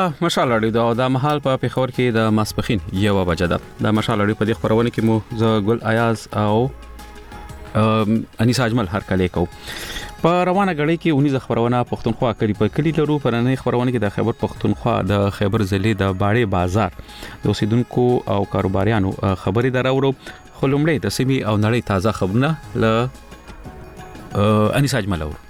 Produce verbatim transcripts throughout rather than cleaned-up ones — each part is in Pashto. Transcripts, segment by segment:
مشال اړیدو د محل په پیښور کې د ماسپخین یو بجه ده. د مشال اړیدو په دې خبرونه کې مو ز ګل ایاز او انیس اجمل هر کله کو په روانه غړي کې اونې خبرونه پښتونخوا کړي په کلی لرو پرنې خبرونه کې د خیبر پښتونخوا د خیبر ضلع د باړې بازار د اوسیدونکو او کاروباریانو خبري دراورو خلومړې د سیمې او نړۍ تازه خبرونه ل انیس اجمل او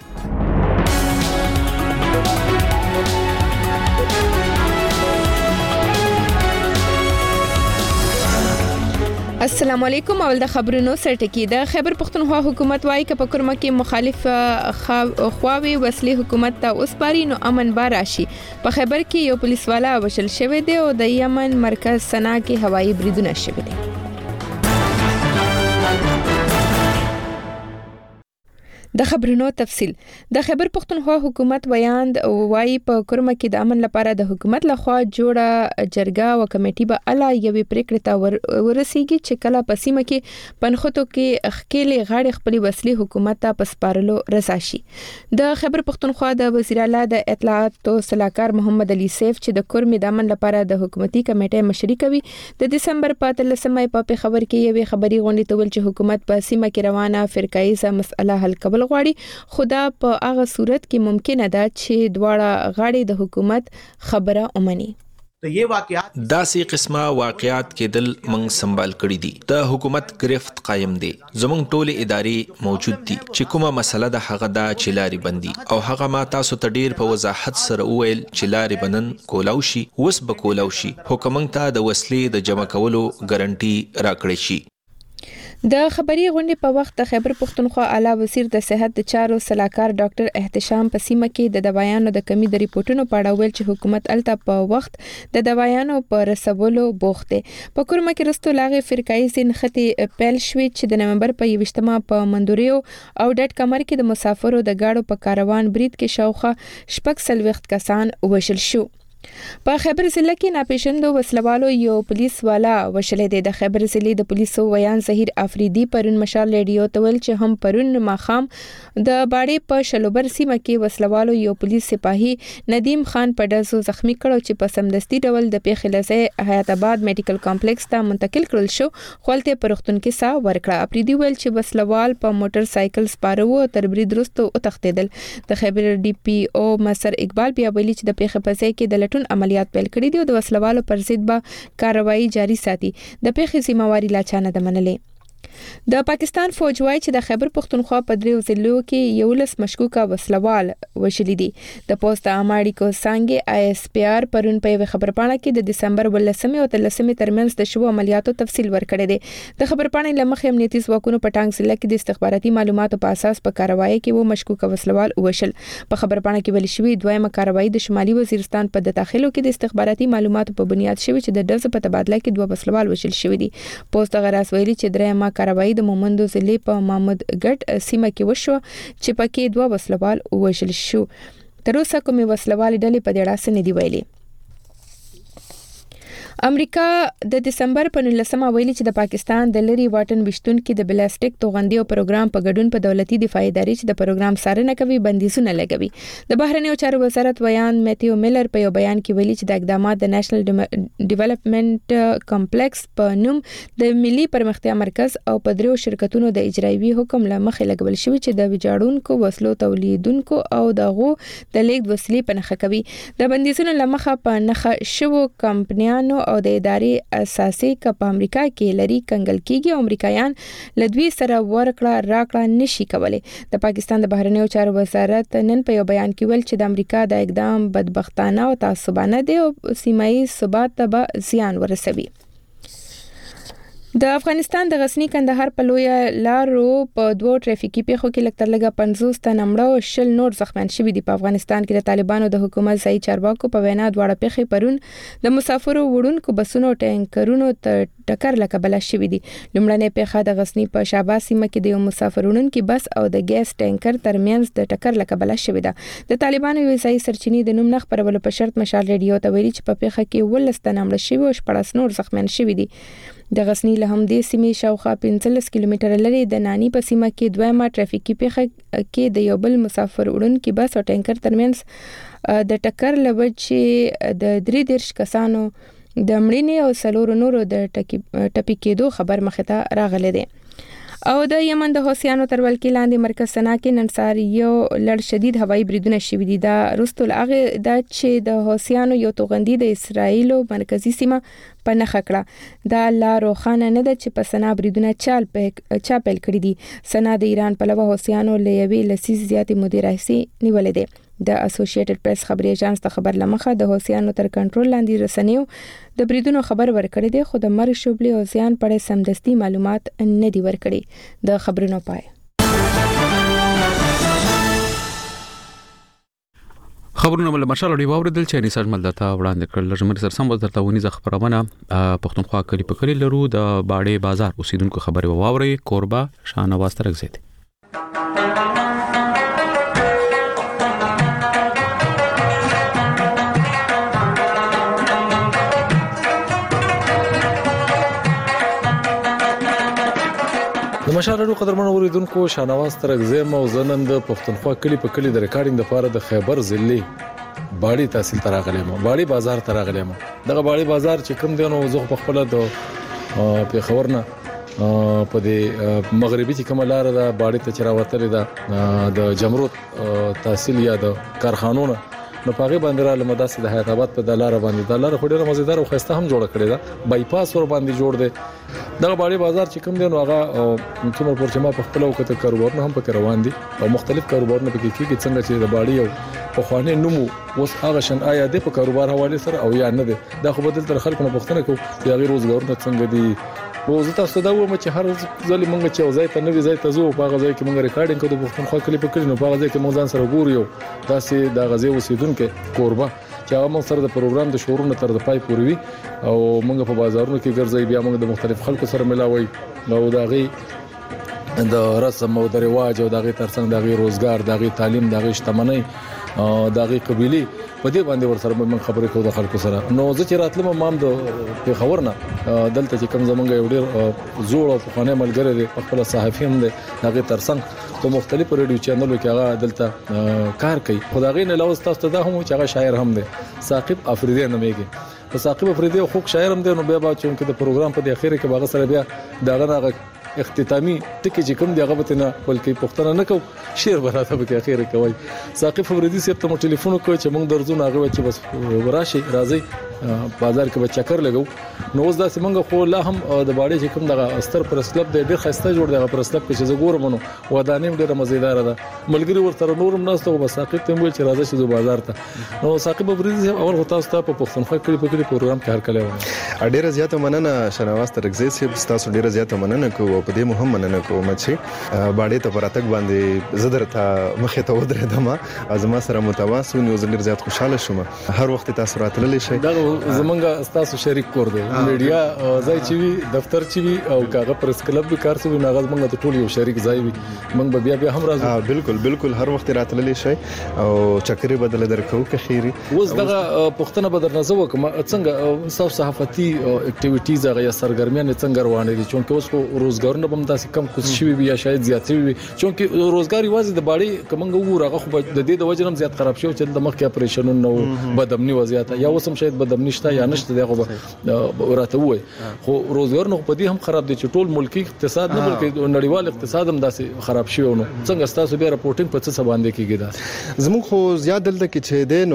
السلام علیکم. اول د خبرونو سرټکی د خیبر پښتونخوا حکومت وايي ک په کرمه کې مخالف خواوي وسلې حکومت ته اوسپاري نو امن بار راشي. په خیبر کې یو پولیس والا وشل شوی دی او د یمن مرکز سنا کې هوایي بریدونه شوي دي. د خبرونو تفصیل. د خیبر پښتونخوا حکومت ویاند وايي په کرمه کې د امن لپاره د حکومت لخوا جوړه جرګه او کمیټي به اعلی یوې پریکړې ته ورسیږي چې کله په سیمه کې پنخوتو کې خکېلې غاړې خپل وسلې حکومت ته پسپارلو رضا شي. د خیبر پښتونخوا د وزیر اعلی د اطلاعات او سلاکار محمد علي سیف چې د کرمې د امن لپاره د حکومتي کمیټې مشري کوي د دسمبر په اتلسمه په خبر کې یوې خبري غونډې ته ول چې حکومت په سیمه کې روانه فرقایزه مسله حل کول غواړي خدا په هغه صورت کې ممکنه ده چې دواړه غاړي د حکومت خبره ومني. داسې قسمه واقعات کېدل موږ سنبال کړی دي. د حکومت گرفت قائم دي. زموږ ټولې ادارې موجود دي چې کومه مسله ده هغه دا چې لاري بندي او هغه ما تاسو ته ډیر په وضاحت سره وویل چې لاري بنن کولاو شي وس به کولاو شي. حکومت ته د وسلې د جمع کولو ګارانټي راکړی شي. د خبري غونډې په وخت د خیبر پښتونخوا اعلی وزیر د صحت د چارو سلاکار ډاکټر احتشام په سیمه کې د دوايانو د کمی د ریپورتونو په اړه ویل چې حکومت الته په وخت د دوايانو پر رسولو بوخت دی. په کورمه کې رستو لاغه فرقایي سنختي پیل شوې چې د نومبر په یوشتمه په مندوریو او ډټ کمر کې د مسافرو د گاډو په کاروان برید کې شاوخه شپږ سلويخت کسان وشل شو. په خیبر ضلع کې ناپېژندو وسلوالو یو پولیس والا وشلې دی. د خیبر ضلع د پولیسو ویان ظهیر افریدي پرون مشال ریډیو ته ویل چې هم پرون ماخام د باړې په شلوبر سیمه کې وسلوالو یو پولیس سپاهي ندیم خان په ډزو زخمی کړو چې په سمدستي ډول د پیښې لځه حیات آباد میډیکل کمپلیکس ته منتقل کړل شو. خپلته پرختون کې سا ورکړه. افریدي ویل چې وسلوال په موټر سایکل سپارو تر برید وروسته او تختیدل. د خیبر ډي پی او مسر اقبال بیا ویلي چې د پیښې په ځای کې د عملیات پیل کړي دي او د وسلوالو پر ضد به کاروایی جاری ساتي. د پیښې ذمہواری لا چانه د منلې. د پاکستان فوج وايي چې د خیبر پښتونخوا په دریو ضلعو کې یو لس مشکوکه وسلوال وشلي دي. د پوسټ اماړي کو څنګه آی اس پی آر پرون په خبرپاڼه کې د دسمبر ولسمه او تلسمه ترمنځ د شوو عملیاتو تفصیل ورکړی دی. د خبرپاڼې لمخې امنیتي ځواکونو په ټانګ ضلع کې د استخباراتي معلوماتو په اساس په کاروایی کې و مشکوکه وسلوال وشل. په خبرپاڼه کې ویل شوی دویمه کاروایی د شمالي وزیرستان په داخلو کې د استخباراتي معلوماتو په بنیاد شوی چې د ډز په تبادله کې دوه وسلوال وشل شوی دي. پوسټ غراس ویلي چې درېمه کاروایی د مومندو ضلع په محمود ګټ سیمه کې وشو چې پکې دوه وسلوال وژل شو. تر اوسه کومې وسلوال ډلې په دې اړه څه نه دی ویلي. امریکا د دسمبر په نولسمه ویلي چې د پاکستان د لری واټن وشتون کې د بلاستیک توغندیو پروګرام په ګډون په دولتي دفاعي ادارې چې د پروګرام څارنه کوي بندیزونه لګوي. د بهرنیو چارو وزارت ویان میتیو میلر په یو بیان کې ویلي چې د اقدامات د نېشنل ډیولپمنٹ کمپلیکس په نوم د ملي پرمختیا مرکز او په دریو شرکتونو د اجرایوي حکم لمخې لګول شوی چې د ویجاړونکو وسلو تولیدونکو او دغه د لیږد وسلې په نخښه کوي. د بندیزونو لمخه په نخښه شوو کمپنیانو او د ادارې اساسي کپ امریکا کې لري کنګل کیږي او امریکایان لدوی سره ورکړه راکړه نشي کولای. د پاکستان د بهرنیو چارو وزارت نن په یو بیان کې ویل چې د امریکا د اقدام بدبختانه او تعصبانه دی او سیمایي ثبات ته به زیان ورسوي. د افغانستان د غزنی کندهار په لوی لارو په دوه ټریفیکي پیښو کې لکتر لګه پنځوس تن مړه او شل نور زخمیان شوي دي. په افغانستان کې د طالبانو د حکومت ځای چارواکو په وینا دواړه پیښې پرون د مسافرو وړونکو بسونو او ټانکرونو ته ټکر لکبل شوي دي. لومړنۍ پیښه د غزنی په شاباس سیمه کې د یو مسافر وړونکي بس او د ګیس ټانکر ترمنځ د ټکر لکبل شوې ده. د طالبانو یو ځای سرچینې د نوم نه خبرولو په شرط مشال ریډیو ته ویلي چې په پیښه کې ولس تن مړه شوي او شپږ نور زخمیان شوي دي. د غزنی له همدې سیمې شاوخوا پنځلس کیلومتره لري د نانی په سیمه کې دویمه ټرافیکي پیښه کې د یو بل مسافر وړونکي بس او ټانکر ترمنځ د ټکر لوجې د درې دیرش کسانو د مړینې او څلورو نورو د ټپي کېدو خبر مخې ته راغلی دی. او د یمن د حوثیانو تر ولکې لاندې مرکز سنا کې نن سهار یو لړ شدید هوایي بریدونه شوي دي. دا رستل هغه دا چې د حوثیانو یو توغندي د اسرایلو مرکزی سیمه په نخښه کړه. دا لا روښانه نه ده چې په سنا بریدونه چال په چا پیل کړی دي. سنا د ایران په لور حوثیانو له یوې لسیز زیاتې مودې راهیسې نیولې ده. د اسوسییټډ پریس خبري اژانس ته خبر لمخه د حوثیانو تر کنټرول لاندې رسنیو د بریدونو خبر ورکړی دی، خو د مرګ شوبلې او زیان په اړه سمدستي معلومات نه دی ورکړي. د خبرونو پای خبرونه مل مشال دی واوریدل چې نساج مل دتا وړاندې کړل. لږ سر سم وزرته ونی ز خبرونه پښتونخوا کلی په کلی لرو د باړې بازار اوسیدونکو خبري واوري. کوربه شاهنواز ترغزید د مشالړو قدرمن اوریدونکو شاهنواز ترغزیم او زنن د پښتونخوا کلی په کلی د ریکارډینګ لپاره د خیبر ضلع باړی تحصیل تراغلم باړی بازار تراغلم. دغه باړی بازار چې کوم دی نو زه په خپل د پیښورنه په دې مغربي چې کوم لار ده باړی ته چراوتل ده د جمرود تحصیل یا د کارخانونو نو پاغه باندې را لمداسه د حیات آباد په دلار باندې دلار خوري مزیدار او خسته هم جوړ کړی دا بای پاس ور باندې جوړ دی. دغه باړی بازار چې کوم دی نو هغه څومره پورچما په خپل وخت کاروبارونه هم پکې روان دي او مختلف کاروبارونه پکې کیږي څنګه چې د باړی او په خوانه نمو اوس هغه شن آیا د په کاروبار حواله سره او یا نه دي. دا خو بدل تر خلکو نه پوښتنه کوي چې هغه روزګارونه څنګه دي. روز تاسو دا و چې هر ځل مونږ چې ځای ته نوې ځای ته زو په هغه ځای کې مونږ ریکارډینګ کوو د پښتونخوا کلی په کلی نو په هغه ځای کې مونږ ځان سره ګورو. داسې د غزي اوسیدونکو کوربه چې هغه مونږ سره د پروګرام د شورونو تر د پای پورې وي او مونږ په بازارونو کې ګرځي بیا مونږ د مختلف خلکو سره ملاوي نو دا غي د رسم او د رواج او د غي ترڅنګ د غي روزګار د غي تعلیم د غي شتمنۍ د غي قبيلي په دې باندې ور سره موږ خبرې کوو د خلکو سره. نو زه چې راتلم مام د پیښور نه دلته چې کوم زمونږ یو ډیر زوړ او خانه ملګری دی خپل صحافي هم دی هغه ترڅنګ په مختلفو ریډیو چینلونو کې هغه دلته کار کوي. خدای نه لوز تاسو ته دا هم چې هغه شاعر هم دی ثاقب افریدی نومېږي. په ثاقب افریدی خو شاعر هم دی نو بیا با چې د پروګرام په اخر کې باغ سره بیا داغه اختتامی ټکی چې کوم دی هغه به نه بلکې پښتنه نه کو شعر براته به اخر کوي. ثاقب افریدی سره ته ټلیفون کوي چې موږ درځو هغه چې بس راشي راځي بازار کې به چکر لګو. نو اوس دا سیمنګ خو لا هم د باړې چې کوم دغه استر پرس کلب د ډېر خسته جوړ دی پرس کلب کې چې زه ګورم نو ودانیم ډېر مزیدار ده. ملګری ورته نورم ناستو بس ثاقب ته ویل چې راځي چې بازار ته نو ثاقب افریدی اول هوتا ستا په پښتونخوا کې په کې پروګرام کې هر کله و. ډېر زیاته مننه شاهنواز ترغزی صاحب تاسو ډېر زیاته مننه کوو په دې مهم مننه کوم چې باړې ته پراتک باندې زدر ته مخه ته ودرېدم ازما سره متواصل نو زه ډېر زیات خوشاله شوم. هر وخت تاسو راتللی شئ زمونږ تاسو شریک کور دی میډیا ځای چې وي دفتر چې وي او کاغه پرس کلب به کار سوي ناغاز مونږ ته ټول یو شریک ځای وي مونږ بیا بیا هم راځو. بالکل بالکل هر وخت راتللی شئ او چکرې بدل درکو که خیری. اوس دغه پښتنه بدر نه زو کوم څنګه صاحب صحافتي اکټیویټیز هغه سرګرمیان څنګه روانې دي چونکه اوس خو روزګارونه بم تاسو کم کوم شي وي یا شاید زیات وي چونکه روزګار یوازې د باړې کومنګ وګورغه خو د دې د وجنم زیات خراب شو چې د مخ کې اپریشنونه نو بدامني وضعیت یا وسم شاید بدامني شته یا نشته دغه راته وای خو روزګار نو په دې هم خراب دي چې ټول ملکی اقتصاد نه بلکې نړیوال اقتصاد هم داسې خراب شوی نو څنګه تاسو بیا راپورټینګ په څه باندې کیږي دا زموږ خو زیات دلته کې چې دی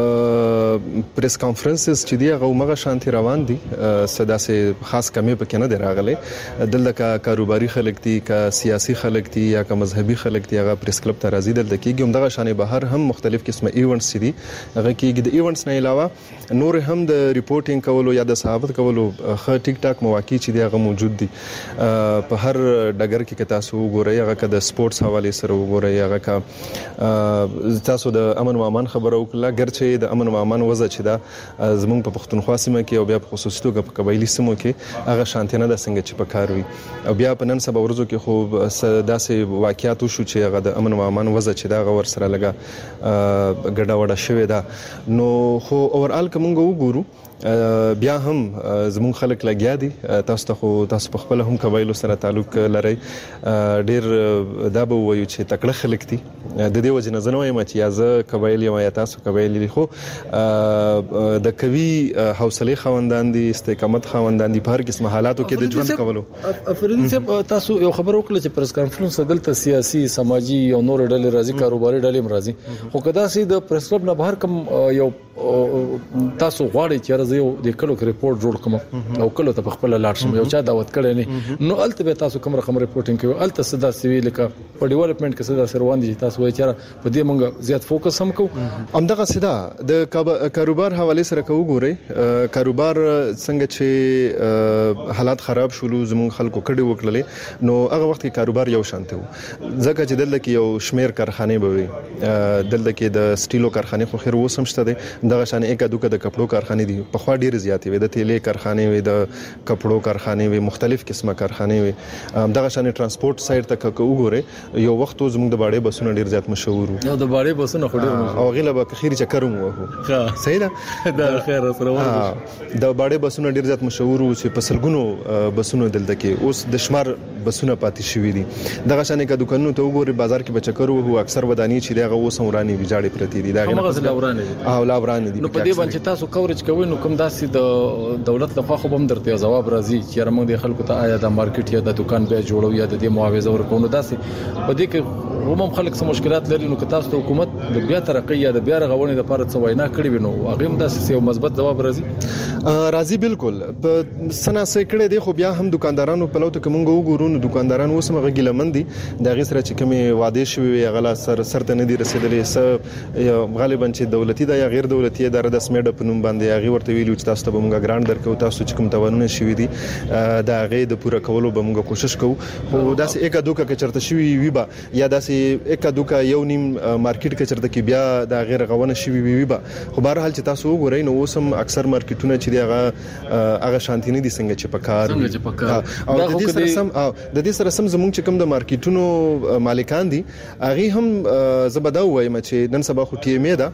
نو پریس کانفرنسز چې دی هغه مغه شانتي روان دي صدا سه خاص کمی پکې نه دی راغلي دلته کا کاروباري خلک دي کا سیاسي خلک دي یا کا مذهبي خلک دي هغه پریس کلب ته راځي دلته کېږي هم دغه شانې بهر هم مختلف قسمه ایونټس دي هغه کېږي د ایونټس نه علاوه نور هم د ریپورټینګ کولو یا د صحافت کولو خه ټیک ټاک مواقع چې دی هغه موجود دي په هر ډګر کې تاسو وګورئ هغه که د سپورتس حواله سره وګورئ هغه که تاسو د امن او امان خبرو وکړه ګرچې د امن او امان وضع چې دا زموږ په پښتونخوا سیمه کې او بیا په خصوصي توګه په قبایلی سیمو کې هغه شانتي نه د څنګه چې په کار وي بیا په نن سبا ورځو کې خو داسې واقعیات شو چې هغه د امن او امان وضع چې دا غور سره لګا ګډه وډه شوې ده نو خو اورال کوم وګورو بیا هم زمون خلک لګیا دي تاسو ته خو تاسو په خپل هم قبایلو سره تعلق لري ډیر دا به وایو چې تکړه خلک دي د دې وجه نه زنه وایم چې یازه قبایل یا تاسو قبایل دي خو د کوي حوصله خوندان دي استقامت خوندان دي په هر قسم حالاتو کې د ژوند کولو افریدي صاحب تاسو یو خبر وکړه چې پریس کانفرنس دلته سیاسي سماجی او نور ډلې راځي کاروباري ډلې راځي خو کدا سي د پریس کلب نه بهر کوم یو تاسو غواړئ چې راځي یو د کلو کې ریپورت جوړ کوم او کلو ته خپل لاړ شم یو چا دعوت کړي نه نو الته به تاسو کوم رقم ریپورټینګ کوي الته صدا سوي لکه په ډیولپمنٹ کې صدا سروان دي تاسو وایي چې په دې مونږ زیات فوکس هم کوو همدغه صدا د کاروبار حواله سره کوو ګوري کاروبار څنګه چې حالات خراب شول زمون خلکو کډي وکړلې نو هغه وخت کې کاروبار یو شانته وو ځکه چې دلته کې یو شمیر کارخانه به وي دلته کې د سټیلو کارخانه خو خیر وسم شته دي دغه شان یک دوکه د کپړو کارخانه دي په خوا ډیر زیاتې وي د تیلې کارخانه وي د کپړو کارخانه وي مختلف قسمه کارخانه وي دغه شان ترانسپورت سایډ ته وګوره یو وخت زموږ د باړې بسونه ډیر زیات مشهور وو د باړې بسونه خو ډیر او غیله به خیر چکرم وو ها صحیح ده دا خیر سره وو د باړې بسونه ډیر زیات مشهور وو چې په سلګونو بسونه دلته کې اوس د شمار بسونه پاتې شوې دي دغه شان کې دکانونو ته وګوره بازار کې بچکر وو اکثر ودانی چې دغه اوس ورانی ویجاړي پرتی دي دا غوښه لاورانه دي او لاورانه دي نو په دې باندې تاسو کوریج کوئ نو کوم داسې د دولت لخوا خو هم درته جواب راځي چې موږ د خلکو ته آیا د مارکیټ یا د دکان به جوړو یا د دې معاوضه ورکوونو داسې په دې کې هم خلک سم مشکلات لري نو که تاسو ته حکومت د بیا ترقی یا د بیا رغونې لپاره څه وینا کړی وي نو هغه هم داسې یو مثبت جواب راځي راځي بالکل په سنا سېکړه دی خو بیا هم دکاندارانو په لوته کوم وګورو نو دکانداران اوس مغه ګلمن دي د غي سره چې کومه وعده شوی غلا سر سرته نه دي رسیدلې س غالبا چې دولتي دا یا غیر دولتي اداره د سمیډ په نوم باندې هغه ورته ویلو چې تاسو ته به موږ ګرانټ درکو تاسو چې کوم توانونه شوي دي دا هغه د پوره کولو به موږ کوشش کوو خو داسې یک دوکه کې چرته شوی وي با یا داسې یک دوکه یو نیم مارکیټ کې چرته کې بیا دا غیر غونه شوی وي با خو بهر حال چې تاسو وګورئ نو اوسم اکثر مارکیټونه چې دی هغه هغه شانتي نه دي څنګه چې پکار څنګه چې پکار او د دې سره سم د دې سره سم زموږ چې کوم د مارکیټونو مالکان دي هغه هم زبدا وایم چې نن سبا خو ټی ایم ای دا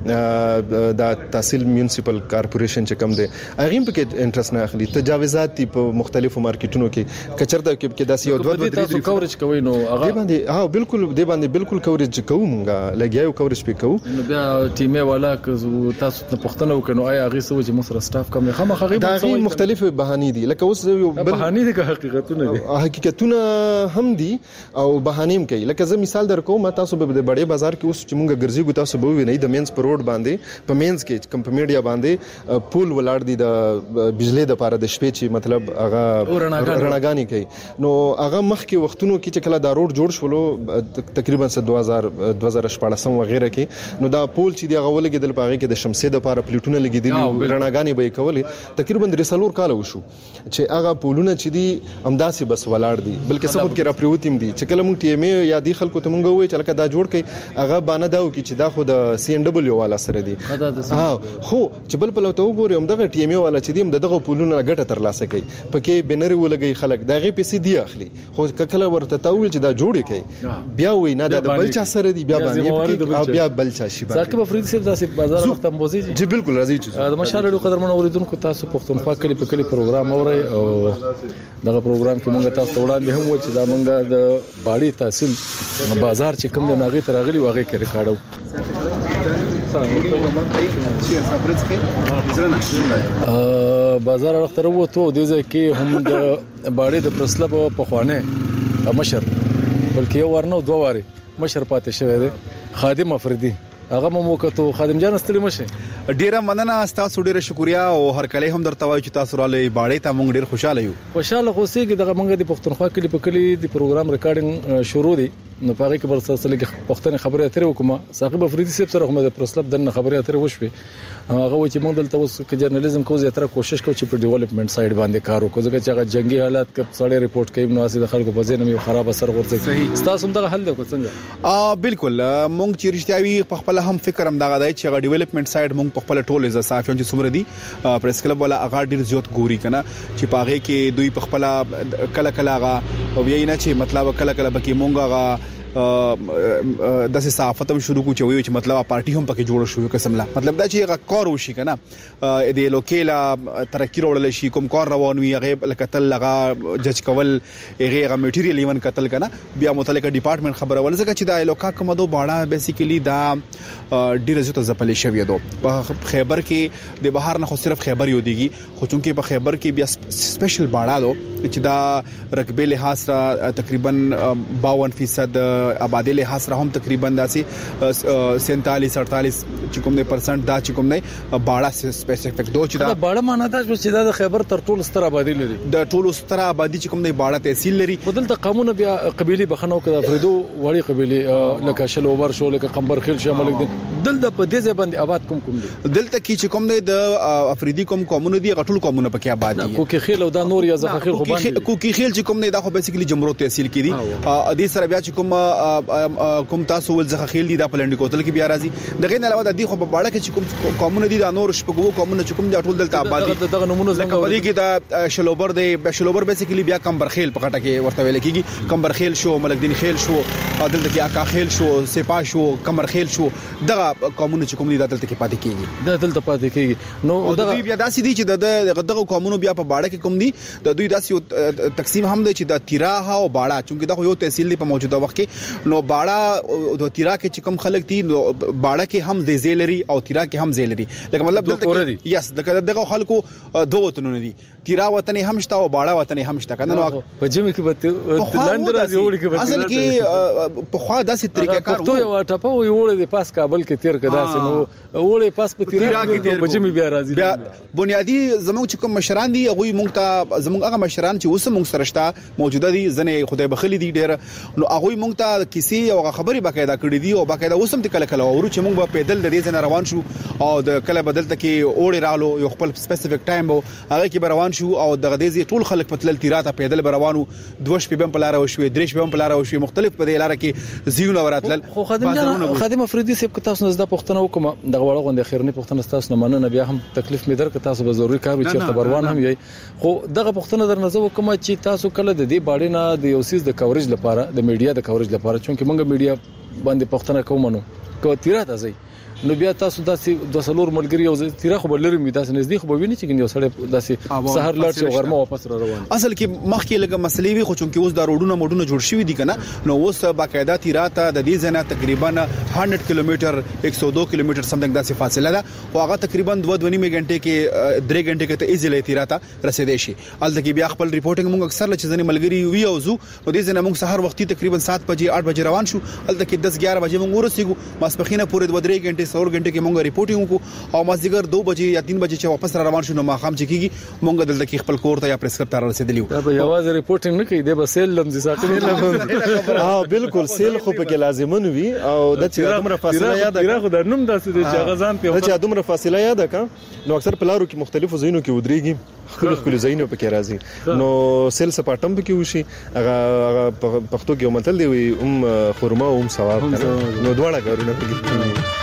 د تحصیل میونسپل کارپوریشن چې کوم دی هغه په کې انټرست نه اخلي تجاوزات دي په مختلفو مارکیټونو کې کچرته کې داسې یو دوه دوه تاسو کوریج کوي نو هغه باندې ها بالکل دی باندې بالکل کوریج کوو مونږه لګیاو کوریج پې کوو نو بیا ټیمه والا که تاسو ته پښتنه وکړو آیا هغه سوچ مو سره سټاف کم نه خامخ هغه دا مختلف بهانې دي لکه اوس یو بهانې دي که حقیقتونه دي حقیقتونه هم دي او بهانې کوي لکه زه مثال درکوم تاسو به د بڑے بازار کې اوس چې مونږ ګرځي تاسو به وینئ د مینز پر روډ باندې په مینز کې کوم په میډیا باندې پول ولاړ دي د بجلی د لپاره د شپې چې مطلب هغه رڼاګانی کوي نو هغه مخ کې وختونو کې چې کله دا روډ جوړ شولو تقریبا دوه هزار دوه هزار شپږ وغیرہ کې نو دا پول چې دی هغه ولګیدل په هغه کې د شمسې د لپاره پلیټونه لګیدل رڼاګانی به کولې تقریبا د رسالور کال وشو چې هغه پولونه چې دی امداسي بس ولاړ دي بلکې سبب کې را پریوتیم دي چې کله مونږ ټي ام ای یا دی خلکو ته مونږ وایي چې لکه دا جوړ کړي هغه باندې داو کې چې دا خو د سی ان ډبلیو والا سره دی ها خو چې بل په لوته وګوري هم دغه ټي ام ای والا چې دی دغه پولونه ګټه تر لاسه کوي پکې بنر ولګي خلک دغه پیسې دی اخلي خو کله ورته تاول چې دا جوړ کړي بیا وای نه د بل چا سره دی بیا باندې بیا بل چا شي ځکه په فرید صاحب داسې بازار وخت هم بوزي جی بالکل راځي چې د مشالړو قدرمن اوریدونکو تاسو پښتونخوا کلی په کلی پروګرام اوري او دغه پروګرام کې مونږ تاسو ته وړاندې هم و چې دا مونږ د باړې تحصیل بازار چې کوم د ناغي ترغلي واغې کې ریکارډو بازار اختر وته د دې کې هم د باړې د پرسلب په خوانه مشر بلکې یو ورنو دوه واري مشر پاتې شوی دی خادم افریدي هغه مو وکړو خادم جان ستړي مشه ډیره مننه تاسو ډیره شکریا او هر کله هم درته وایو چې تاسو را لې باړې ته مونږ ډیر خوشاله یو خوشاله اوسې کې دغه مونږ د پښتونخوا کلی په کلی د پروګرام ریکارډینګ شروع دي نو پاره کې بل سلسله کې پښتني خبرې اترې وکم صاحب افریدي صاحب سره هم د پرسلب دنه خبرې اترې وشوي هغه و چې موږ دلته اوس کې جرنالیزم کوو زیاتره کوشش کوو چې په ډیولپمنٹ سایډ باندې کار وکړو ځکه چې هغه جنگي حالات کې سړی ریپورت کوي نو اسې د خلکو په ذهن یو خراب اثر ورځي تاسو هم دا حل وکړئ څنګه ا بالکل مونږ چې رښتیاوي په خپل هم فکر هم دا غواړي چې هغه ډیولپمنٹ سایډ مونږ په خپل ټول از صحافیون چې څومره دي پریس کلب ولا هغه ډیر زیات ګوري کنه چې پاغه کې دوی په خپل کله کله هغه او یې نه چې مطلب کله کله بکې مونږ هغه د صحافت هم شروع کو چې وي چې مطلب پارټي هم پکې جوړ شو قسم لا مطلب دا چې هغه کار وشي کنه د لوکیلا ترقی وړل شي کوم کار روان وي هغه لکتل لغه جج کول هغه میټیریل ایون قتل کنه بیا متعلقه ډپارټمنټ خبره ول ځکه چې دا لوکا کومدو باړه بیسیکلی دا ډیر زیات ځپلې شوی دو په خیبر کې د بهر نه خو صرف خیبر یو دیږي خو چونکې په خیبر کې بیا سپیشل باړه دو چې دا رقبه لحاظ را تقریبا باون فیصد آبادی لحاظ را هم تقریبا داسې سینتالیس اڑتالیس چې کوم نه پرسنټ دا چې کوم نه باړه سپیسیفیک دو چې دا باړه معنا دا چې دا د خیبر تر ټولو ستر آبادی لري د ټولو ستر آبادی چې کوم نه باړه تحصیل لري بدل ته قانون بیا قبيله بخنو کړه افریدو وړي قبيله لکه شلوبر شو لکه قمبر خیل شامل دي دل د په دې ځای باندې آباد کوم کوم دي دلته کې چې کوم نه د افریدي کوم قومونه دي غټول قومونه پکې آباد دي کوکي خیل او دا نور یا زخه خیل خو باندې کوکي خیل چې کوم نه دا خو بیسیکلی جمرو تحصیل کې دي ا دې سره بیا چې کوم کوم تاسو ول زخه خیل دي د پلنډ کوتل کې بیا راځي دغه نه علاوه د دې خو په باړه کې چې کوم قومونه دي د نور شپږو قومونه چې کوم د ټول دلته آباد دي دغه نمونه څنګه په دې کې د شلوبر دی شلوبر بیسیکلی بیا کمبر خیل په کټه کې ورته ویل کېږي کمبر خیل شو ملک دین خیل شو دلته کې اکا خیل شو سپا شو کمر خیل شو دغه قومونه چې کوم دي دلته کې پاتې کېږي د دلته پاتې کېږي نو دغه بیا داسې دي چې د دغه قومونو بیا په باړه کې کوم دي د دوی داسې تقسیم هم دي چې د تیراها او باړه چونکه دا یو تحصیل دی په موجوده وخت کې نو باړه د تیرا کې چې کوم خلک دي نو باړه کې هم د زیلري او تیرا کې هم زیلري لکه مطلب دلته یس دغه خلکو دوه وطنونه دي تیرا وطن هم شته او باړه وطن هم شته کنه نو په جمی کې به لاند راځي وړي کې اصل کې په خوا داسې طریقه کار وو یو ټاپه وي وړي د پاس کابل کې تیر کدا سي نو وړي پاس په تیرا کې په جمی بیا راځي بیا بنیادی زموږ چې کوم مشران دي هغه مونږ ته زموږ هغه مشران چې اوس مونږ سره شته موجوده دي ځنه خدای بخلی دي ډېر نو هغه مونږ ته کیسې او خبري باقاعده کړې دي او باقاعده اوس هم کله کله ورو چې مونږ په پیدل د دې ځنه روان شو او د کله بدلته کې اوړي رالو یو خپل سپیسیفیک ټایم وو هغه کې روان شو او دغه دې ټول خلک په تل تیراته پیدل روانو دوش په بم په لار او شو درېش په بم په لار او شو مختلف په دې لار کې زیونه وراتل خو خادم خادم افریدي سیب که تاسو زده پښتنه وکم دغه وړه غونډه خیرنی پښتنه تاسو نه مننه بیا هم تکلیف می در که تاسو به ضروري کار وچی خبروان هم یي خو دغه پښتنه در نظر وکم چې تاسو کله د دې باړې نه د یو سیس د کورج لپاره د میډیا د کورج لپاره چونکه موږ میډیا باندې پښتنه کومنو کو تیراته ځي نو بیا تاسو داسې د سلور ملګری او تیرا خو بلری می داسې نزدیک خو ویني چې یو سړی داسې سحر لړ شي غرمه واپس را روان اصل کې مخکې لګه مسلې وي خو چونکه اوس د روډونو موډونو جوړ شوی دي کنه نو اوس باقاعده تیرا ته د دې ځنه تقریبا صد کیلومتر یک سو دو کیلومتر سمثینګ داسې فاصله ده او هغه تقریبا دوه دوه نیمه غنټه کې درې غنټه کې ته ایزیلی تیرا ته رسیدې شي الته کې بیا خپل ریپورټینګ موږ اکثر لچ ځنه ملګری وی او زو نو دې ځنه موږ سحر وختي تقریبا سات بجې آٹھ بجې روان شو الته کې دس ګیارہ بجې موږ ورسېګو ماسپخینه پورې دوه درې غنټه څلور غنټه کې موږ ریپورټینګ کو او مازیګر دو بجې یا تین بجې چې واپس را روان شو نو ما خام چې کیږي مونږ دلته کې خپل کور ته یا پریس کلب ته رسیدلیو دا به یوازې ریپورټینګ نه کوي د بسیل لمزي ساتنې لمزي ها بالکل سیل خو په کې لازمون وي او د چې دومره فاصله یاد ده خو د نوم داسې د چاغزان په چې دومره فاصله یاد ده نو اکثر پلارو کې مختلفو ځایونو کې ودرېږي خپل خپل ځایونو په کې راځي نو سیل سپاټم په کې وشي هغه پښتو کې متل دی ام خرما او ام ثواب نو دواړه کارونه کوي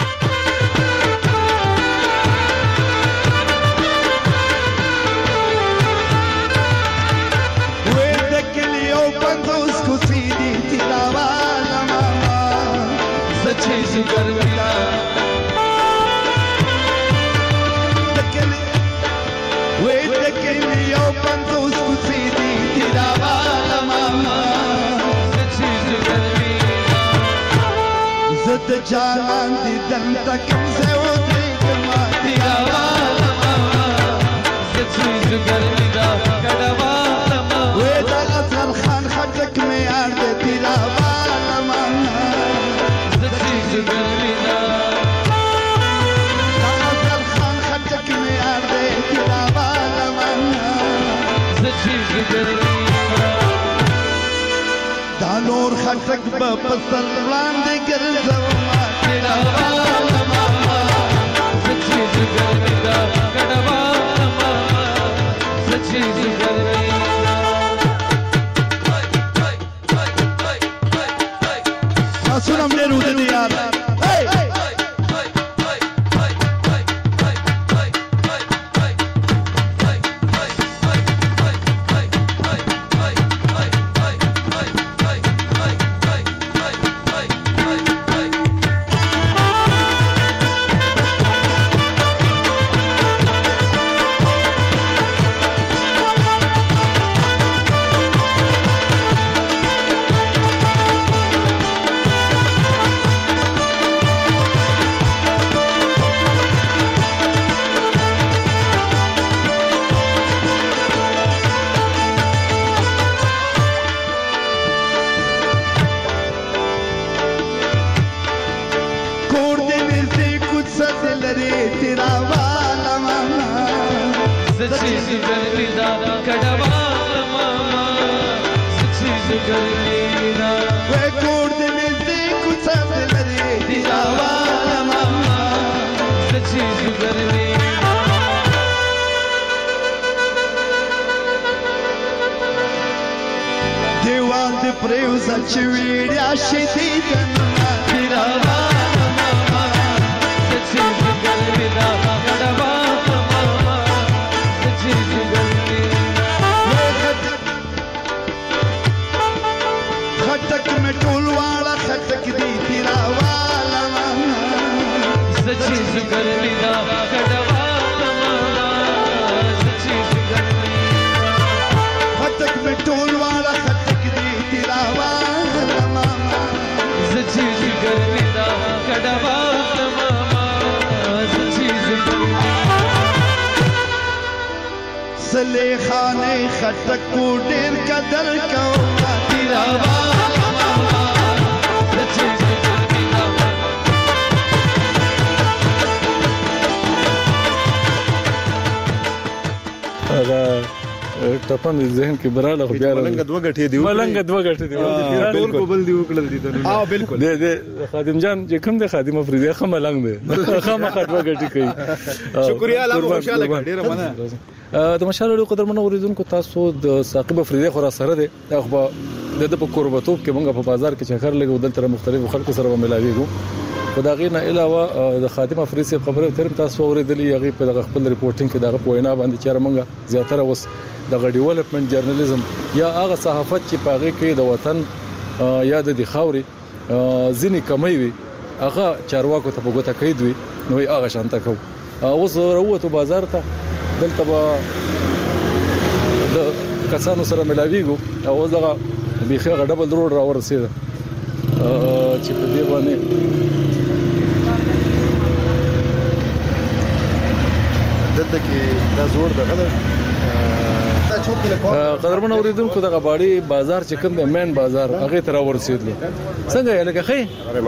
جانان دي دم تکم سے ودری کما تیرا والا زچیز گرمی دا کډا والا وې دا اصل خان خټک می یاد تیرا والا زچیز گرمی دا اصل خان خټک می یاد تیرا والا زچیز گرمی دا نور خټک په پسل وړاندې ګرځو ټپن ذهن کې براله خو بیا ملنګ دوه غټې دی ملنګ دوه غټې دی ټول کو بل دی وکړل دي ته اه بالکل دې دې خادم جان چې کوم د خادم افریدي خه ملنګ دی خامہ خدمه غټي کوي شکریا الله خوشاله ډیره مننه د مشالو قدرمنو اوریدونکو تاسو د ثاقب افریدي خورا سره دی خو د په قربتوب کې موږ په بازار کې چکر لګو دلته مختلفو خلکو سره ملاويږو خدای نه علاوه د خادم افریدي خبره تر تاسو اوریدلې هغه په خپل ریپورتینګ کې دغه پوینا باندې چې موږ زیاتره وس د ډیولپمنٹ جرنالیزم یا هغه صحافت چې پاغه کې د وطن یا د خاوري ځینې کمی وي هغه چارواکو ته وګته کید وي نو هغه شانته کو اوس وروته بازار ته دلته به د کسانو سره ملاويږو او دغه بيخي غډبل روډ را ورسېده چې په دې باندې دلته کې دا زور دغه قدرمن اوریدونکو د غباړي بازار چې کوم د مین بازار هغه تر ورسېدل څنګه یې لکه خې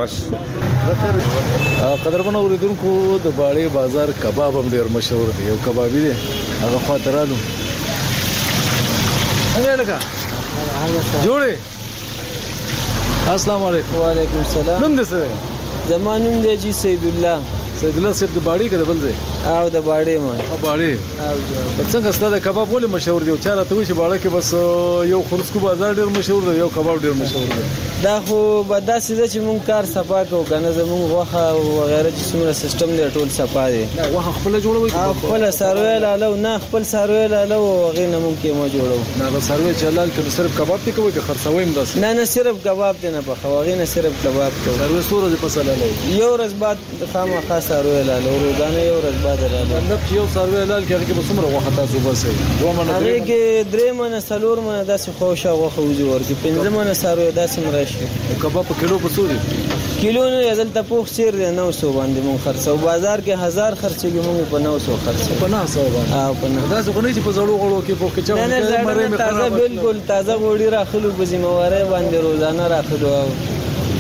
قدرمن اوریدونکو د باړي بازار کباب هم ډیر مشهور دی یو کبابي دی هغه خاطرانو څنګه لکه جوړه السلام علیکم وعلیکم السلام نوم دې څه زمانوم دی جی سید الله سید الله سید د باړي کې د بل ځای او د باړې ما او باړې او څنګه ستاسو کباب ولې مشهور دی چا راته وی چې باړه کې بس یو خرسکو بازار ډیر مشهور دی یو کباب ډیر مشهور دی دا خو بداسې ده چې مونږ کار صفا کوو کنه زمونږ غوخه او وغیرہ چې څومره سیستم دی ټول صفا دی نه غوخه خپل جوړوي خپل سروي لاله نه خپل سروي لاله او غي نه مونږ کې مو جوړو نه غو سروي چلال کې صرف کباب ته کوي که خرڅوي مدس نه نه صرف کباب ته نه په خواغې نه صرف کباب ته سروي سورې په سلاله یو ورځ بعد خامخا سروي لاله روزانه یو ورځ بعد لاله نه یو سروي لاله کې به څومره غوخه تاسو بسې دوه منه هغه کې درې منه سلور منه داسې خوشا غوخه وځي ورته پنځه منه سروي داسې مرشي کباب په کیلو په څو دي کیلو نه یزل ته پوخ سیر دی نو سو باندې مون خرڅو بازار کې هزار خرڅېږي مونږ په نو سو خرڅو په نه سو باندې او په نه دا څنګه چې په زړو غړو کې پوخ کې چا نه نه تازه بالکل تازه غوړي راخلو په ذمہواره باندې روزانه راخلو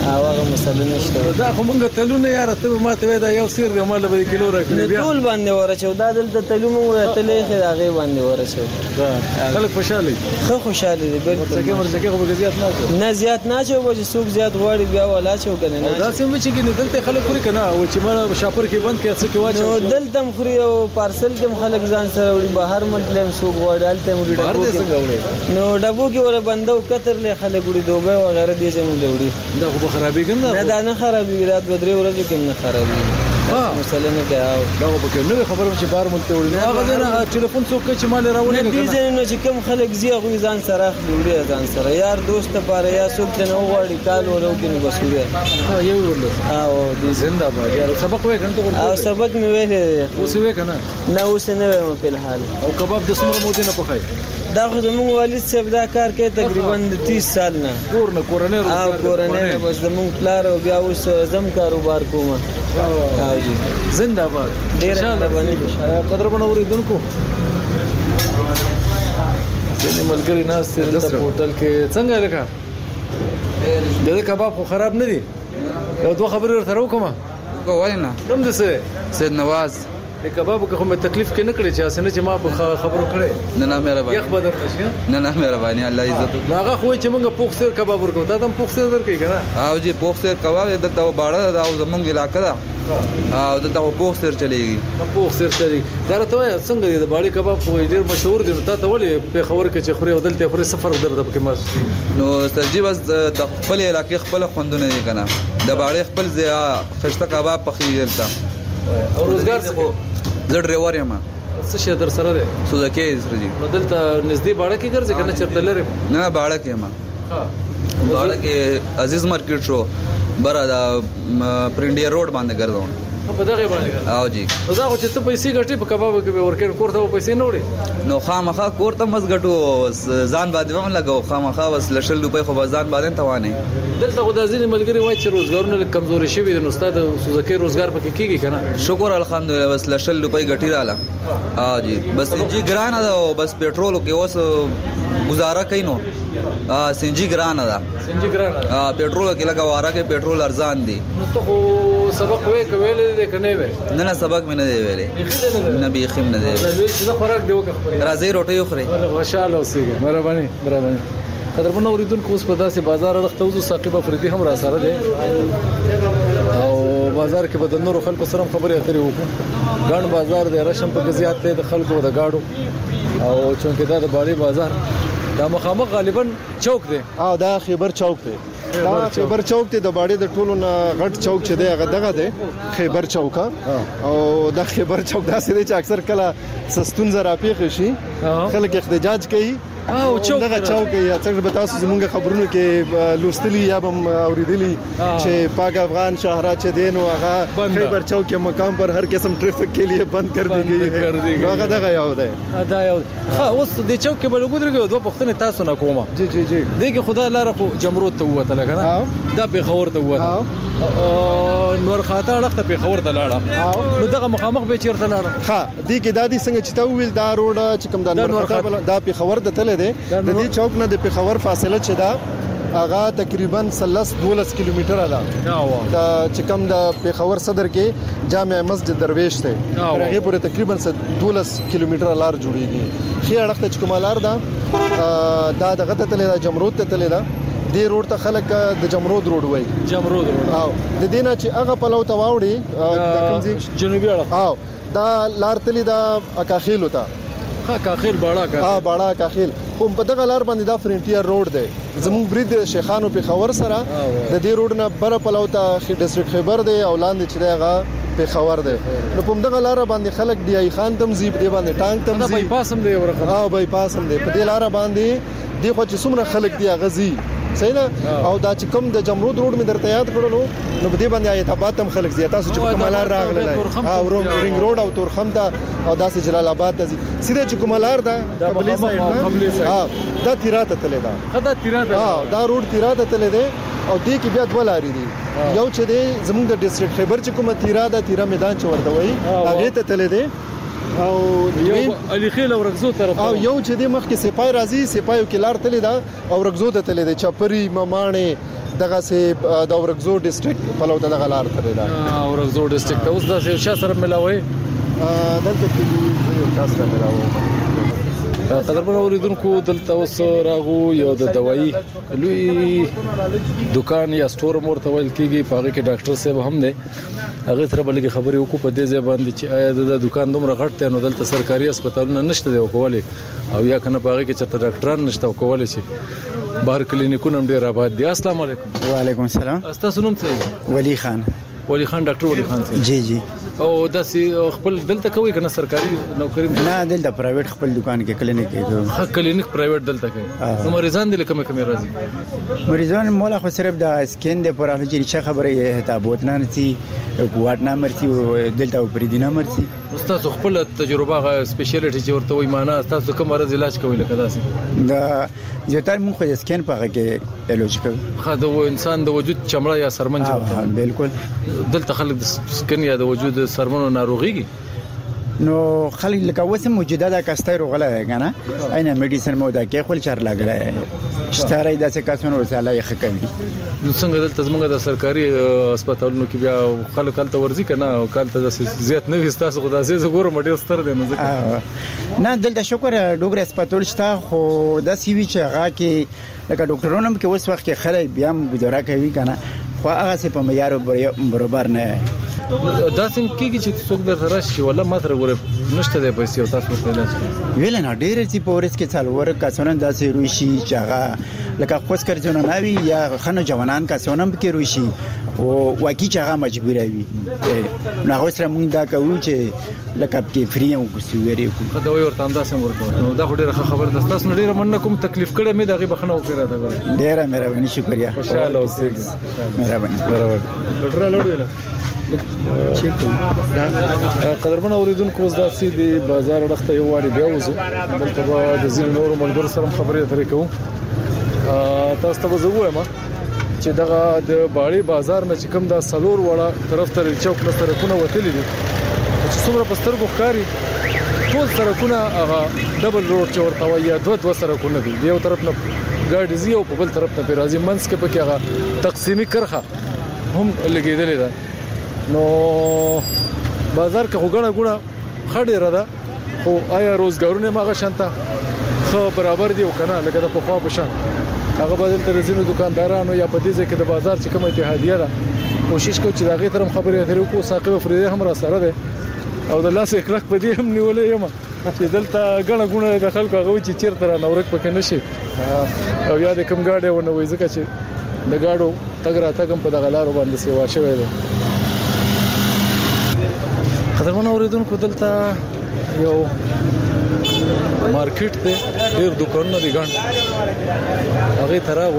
هغه مسله نشته. دا خو مونږ تلونه یار ته ما ته دا یو سیر دی مال به کیلو راکړي بیا ټول باندې ورچو دا دلته تلوم ورتلې خې هغه باندې ورچو. دا خلک خوشاله دي. خو خوشاله دي بالکل. څنګه ورځکه خو به زیات نه نه زیات نه چو به څوک زیات غواړي بیا ولا چو کنه نه. دا سم چې کې دلته خلک خوري کنه او چې ما شاپر کې بند کې څه کې واچو. نو دلته خوري او پارسل کې خلک ځان سره وړي بهر مطلب څوک غواړي دلته وړي ډبو کې. نو ډبو کې ور بندو کتر له خلک وړي دوبه وغیرہ دي چې موږ وړي. دا خو خرابې کنه. نه دا نه خرابې رات بدري ورځې کې نه خرابې. ها مسله نه کوي. دا خو به نو خبره چې بار مونته وړي. هغه نه ټلیفون څوک چې مال راوړي نه دي ځنه چې کوم خلک زی غوي ځان سره وړي ځان سره یار دوست لپاره یا څوک ته نو غواړي کال ورو کې نو بسوړي. ها یو ورل. او دې زنده باد یار سبق وې کنه. او سبق مې ویلې. اوس وې کنه. نه اوس نه وې په الحال. او کباب د سمره مو دې نه پخای. دا خو زموږ والد صاحب دا کار کوي تقریبا تیس سال نه. کور نه کورنۍ روزګار. او کورنۍ بس زموږ پلار او بیا اوس زم کاروبار کوم. او جی زنده باد. ډیر الله باندې قدر بنوري دونکو. ځنې ملګری ناس د هوټل کې څنګه لکه د کباب خو خراب نه دي. یو دوه خبرې ورته وکم. کوی نه. کوم د څه سید نواز د کبابو که کوم تکلیف کې نه کړی چې اسنه چې ما په خبرو کړې. نه نه مهرباني. یخ بدر نشي. نه نه مهرباني الله عزت. هغه خو چې موږ پوښ سر کباب ورکو دا هم پوښ سر درکې کنه. او جی پوښ سر کباب د تا باړه دا زمونږ علاقې ده. او د تا پوښ سر چلیږي. پوښ سر چلیږي. دا راته څنګه دی د باړې کباب خو ډیر مشهور دي. تا ته ولې په خبر کې چې خوري او دلته خوري سفر درته پکې ماس. نو ترجیح بس د خپل علاقې خپل خوندونه دي کنه. د باړې خپل ځای خشته کباب پخې دلته. او روزګار څه زه ډرایور یم. څه شي در سره دی؟ سوزکې سره دي. نو دلته نږدې باړه کې ګرځي کنه چرته لري؟ نه باړه کې یم. ها باړه کې عزیز مارکیټ شو برا دا پرنډیا روډ باندې ګرځم. په دغه باندې. او جی دا خو چې ته پیسې ګټې په کباب کې ورکړ کور ته پیسې نه وړي. نو خامخا کور ته مز ګټو ځان باندې هم لګاو خامخا بس لشل روپۍ خو ځان باندې توانې. دلته خو د ځینې ملګری وایي چې روزګارونه کمزوري شوي دي. نو استاد سوزکې روزګار پکې کیږي کنه. شکر الحمدلله بس لشل روپۍ ګټي رااله. ها جی بس جی ګرانه ده بس پېټرول کې اوس گزاره کوي نو. ا سنجي ګرانه ده. سنجي ګرانه. ا پېټرول کې لګا واره کې پېټرول ارزان دي. نو ته خو سبق وې کوي دې کنه وې. نه نه سبق مې نه دی ویلې. نه به خیم نه دی. دا خوراک دی وکړه. راځي روټي خوري. ماشاءالله اوسېږي. مهرباني مهرباني. قدرمن اوریدونکو اوس په داسې بازار اړخته وځو. ثاقب افریدي هم را سره دی او بازار کې به د نورو خلکو سره خبرې اترې وکړو. ګڼ بازار دی رشم په زیات دی د خلکو د گاډو او چونکه دا د باړې بازار دا مخامخ غالبا چوک دی. اه دا خیبر چوک دی. دا خیبر چوک ته د باړې د ټولو نه غټ چوک چې دی هغه دغه دی خیبر چوک. او دا خیبر چوک داسې دی چې اکثر کله سستون زرا پیښ شي خلک احتجاج کوي. او چوک دغه چوک یا څنګه به تاسو زمونږ خبرونه کې لوستلی یا هم اوریدلی چې پاک افغان شاهراہ چې دین او هغه خیبر چوک کے مقام پر ہر قسم ٹریفک کے لیے بند کر دی گئی ہے. هغه دغه یو دی. دا یو ها اوس د چوک کې بل ګودرګو دوه پښتنې تاسو نه کومه. جی جی جی دغه خدای لاره خو جمرود ته وته لګنه. دا په خور ته وته. نور خاطر لخت په خور ته لاړه. نو دغه مخامخ به چیرته لاړه. ها دې کې دادی څنګه چې تا ویل دا روډ چې کوم دا نور خاطر دا په خور ته تل دی. د دې چوک نه د پیښور فاصله چې دا هغه تقریبا ثلاث دولس کیلومتره ده. دا چې کوم د پیښور صدر کې جامع مسجد درویش ته هغه پورې تقریبا دولس کیلومتره لار جوړیږي. خې اړخ ته چې کوم لار ده دا دغه ته تللی دا جمرود ته تللی ده. دې روډ ته خلک د جمرود روډ وایي. جمرود روډ. او د دې نه چې هغه پلو ته واوړي د کوم جنوبي اړخ. او دا لار تللی دا اکاخیل وته. ها کاخیل باړه کا. ها باړه کاخیل. خو په دغه لار باندې دا فرنټیر روډ دی. زموږ برید شیخانو په خبر سره د دې روډ نه بر پلو ته ډیسټریکټ خیبر دی او لاندې چې هغه په خبر دی. نو په دغه لار باندې خلک دی ای خان تمزیب دی باندې ټانک تمزیب. دا بای پاس هم دی ورخه. ها بای پاس هم دی. په دې لار باندې دی خو چې څومره خلک دی غزي صحیح ده. او دا چې کوم د جمرود روډ مې درته یاد کړلو نو په دې باندې آیت آباد هم خلک زیات تاسو چې کوم لار راغله. او رینګ روډ او تورخم ته او داسې جلال آباد ته سیده چې کوم لار ده قبلي سایډ. ها دا تیراته تللی ده. خدا تیراته. ها دا روډ تیراته تللی دی او دې کې بیا دوه لارې دي. یو چې دی زموږ د ډیسټریکټ خیبر چې کومه تیرا ده تیرا میدان چې ورته وایي هغه ته تللی دی. او یو علي خیل او رغزو طرف. او یو چې د مخ کې سپای راځي سپایو کې لار تللی ده او رغزو ته تللی دی. چپری ممانه دغه سه د اورګزو ډیسټریکټ په لور دغه لار ترې را اورګزو ډیسټریکټ اوس د شاه سره ملاوي دلته کې یو تاسو سره ملاوي قدرمن اوریدونکو دلته اوس راغو یو د دوايي لوی دکان یا سٹور مورته ویل کیږي په هغه کې ډاکټر صاحب هم نه هغه سره بلګي خبرې وکړو په دې ځای باندې چې آیا د دکان دومره غټ دی نو دلته سرکاري هسپتالونه نشته دی کولای او یا کنه په هغه کې چې ډاکټران نشته کولای شي بهر کلینیکونه هم ډیر آباد دي. السلام علیکم. وعلیکم السلام. تاسو نوم څه؟ ولی خان. ولی خان ډاکټر ولی خان سي. جی جی. او داسې خپل دلته کوي کنه سرکاري نوکری نه دلته پرایویټ خپل دکان کې کلینیک کې ها کلینیک پرایویټ دلته کوي نو مریضان دل کومه کومه راځي مریضان مولا خو صرف د سکین د پر هغه چې خبره یې ته بوتنه نتي کوارت نه مرتي دلته پر دینه مرتي استاد خپل تجربه سپیشلیټي چې ورته وي معنا تاسو کوم مرض علاج کوي لکه داسې دا زیاتره مونږ خو سکین په هغه کې علاج کوي خا د انسان د وجود چمړه یا سرمن جوړه بالکل دلته خلک د سکین یا د وجود سرمنو ناروغي نو خلک لکه وسه موجوده د کاستای روغله کنه اینه میډیسن مو دا کې خپل چار لګره شتاره د څه کاسونو وساله یې خکمي نو څنګه دلته زموږ د سرکاري هسپتالونو کې بیا خلک کله ورزي کنه او کله د زیات نه وستاسو خدای زه ګورم ډیر ستر دی نه دلته شکر ډوګر هسپتال شته خو د سی وی چې هغه کې لکه ډاکټرونو کې اوس وخت کې خلک بیا ګذاره کوي کنه خو هغه څه په معیار برابر نه دا سم کېږي چې څوک د راشي ولا ماتره ګوره نشته د پیسې او تاسو ته علاج ویل نه ډېر چې پورس کې څلور کسونه داسې روشي چې هغه لکه خوښ کړځونه ناوي یا خنه جوانان کسونه به کې روشي او واقعي چې هغه مجبور وي نو هغه سره مونږ دا کوو چې لکه کې فری او کوسويري کو دا وي ورته انداز هم ورته نو دا ډېر خبر ده تاسو ډېر مننه تکلیف کړه مې دغه بخنه وکړه دا ډېر مهرباني شکریا خوشاله اوسئ مهرباني ډاکټر لوړ قدرمن اوریدونکو اوس داسې د بازار وړخته یو واري بیا وځو دلته به د ځینو نورو ملګرو سره خبرې اترې کوو تاسو ته به زه ووایم چې دغه د باړې بازار نه چې کوم دا سلور وړه طرف ته چوک نه سرکونه وتلي دي چې څومره په سترګو ښکاري ټول سرکونه هغه ډبل روډ چې ورته وایي یا دوه دوه سرکونه دي د یو طرف نه ګاډي ځي او په بل طرف نه پرې راځي منځ کې پکې هغه تقسیمي کرښه هم لګېدلې ده نو بازار کې وګڼه ګوره خډه را ده خو آیا روزګارونه ماغه شانته خو برابر دی او کنه لکه د پخوا په شان هغه بدل تر زینو دکاندارانو یا په دې ځکه د بازار چې کومه اتحادیه ده کوشش کوي چې دا غي ترم خبرې اترې کو ساقي فریده هم را سره ده او د لاس اکرک په دې هم نیولې یم چې دلته غڼه غونه د خلکو هغه چې چیرته را نورک پکې نشي او یا د کم گاډي ونه وای ځکه چې د گاډو تګ را تګم په دغه لارو باندې سیوا شوی ده. قدرمن اوریدونکو دلته یو مارکیټ دی ډیر دکانونه دي ګڼ هغه تراغو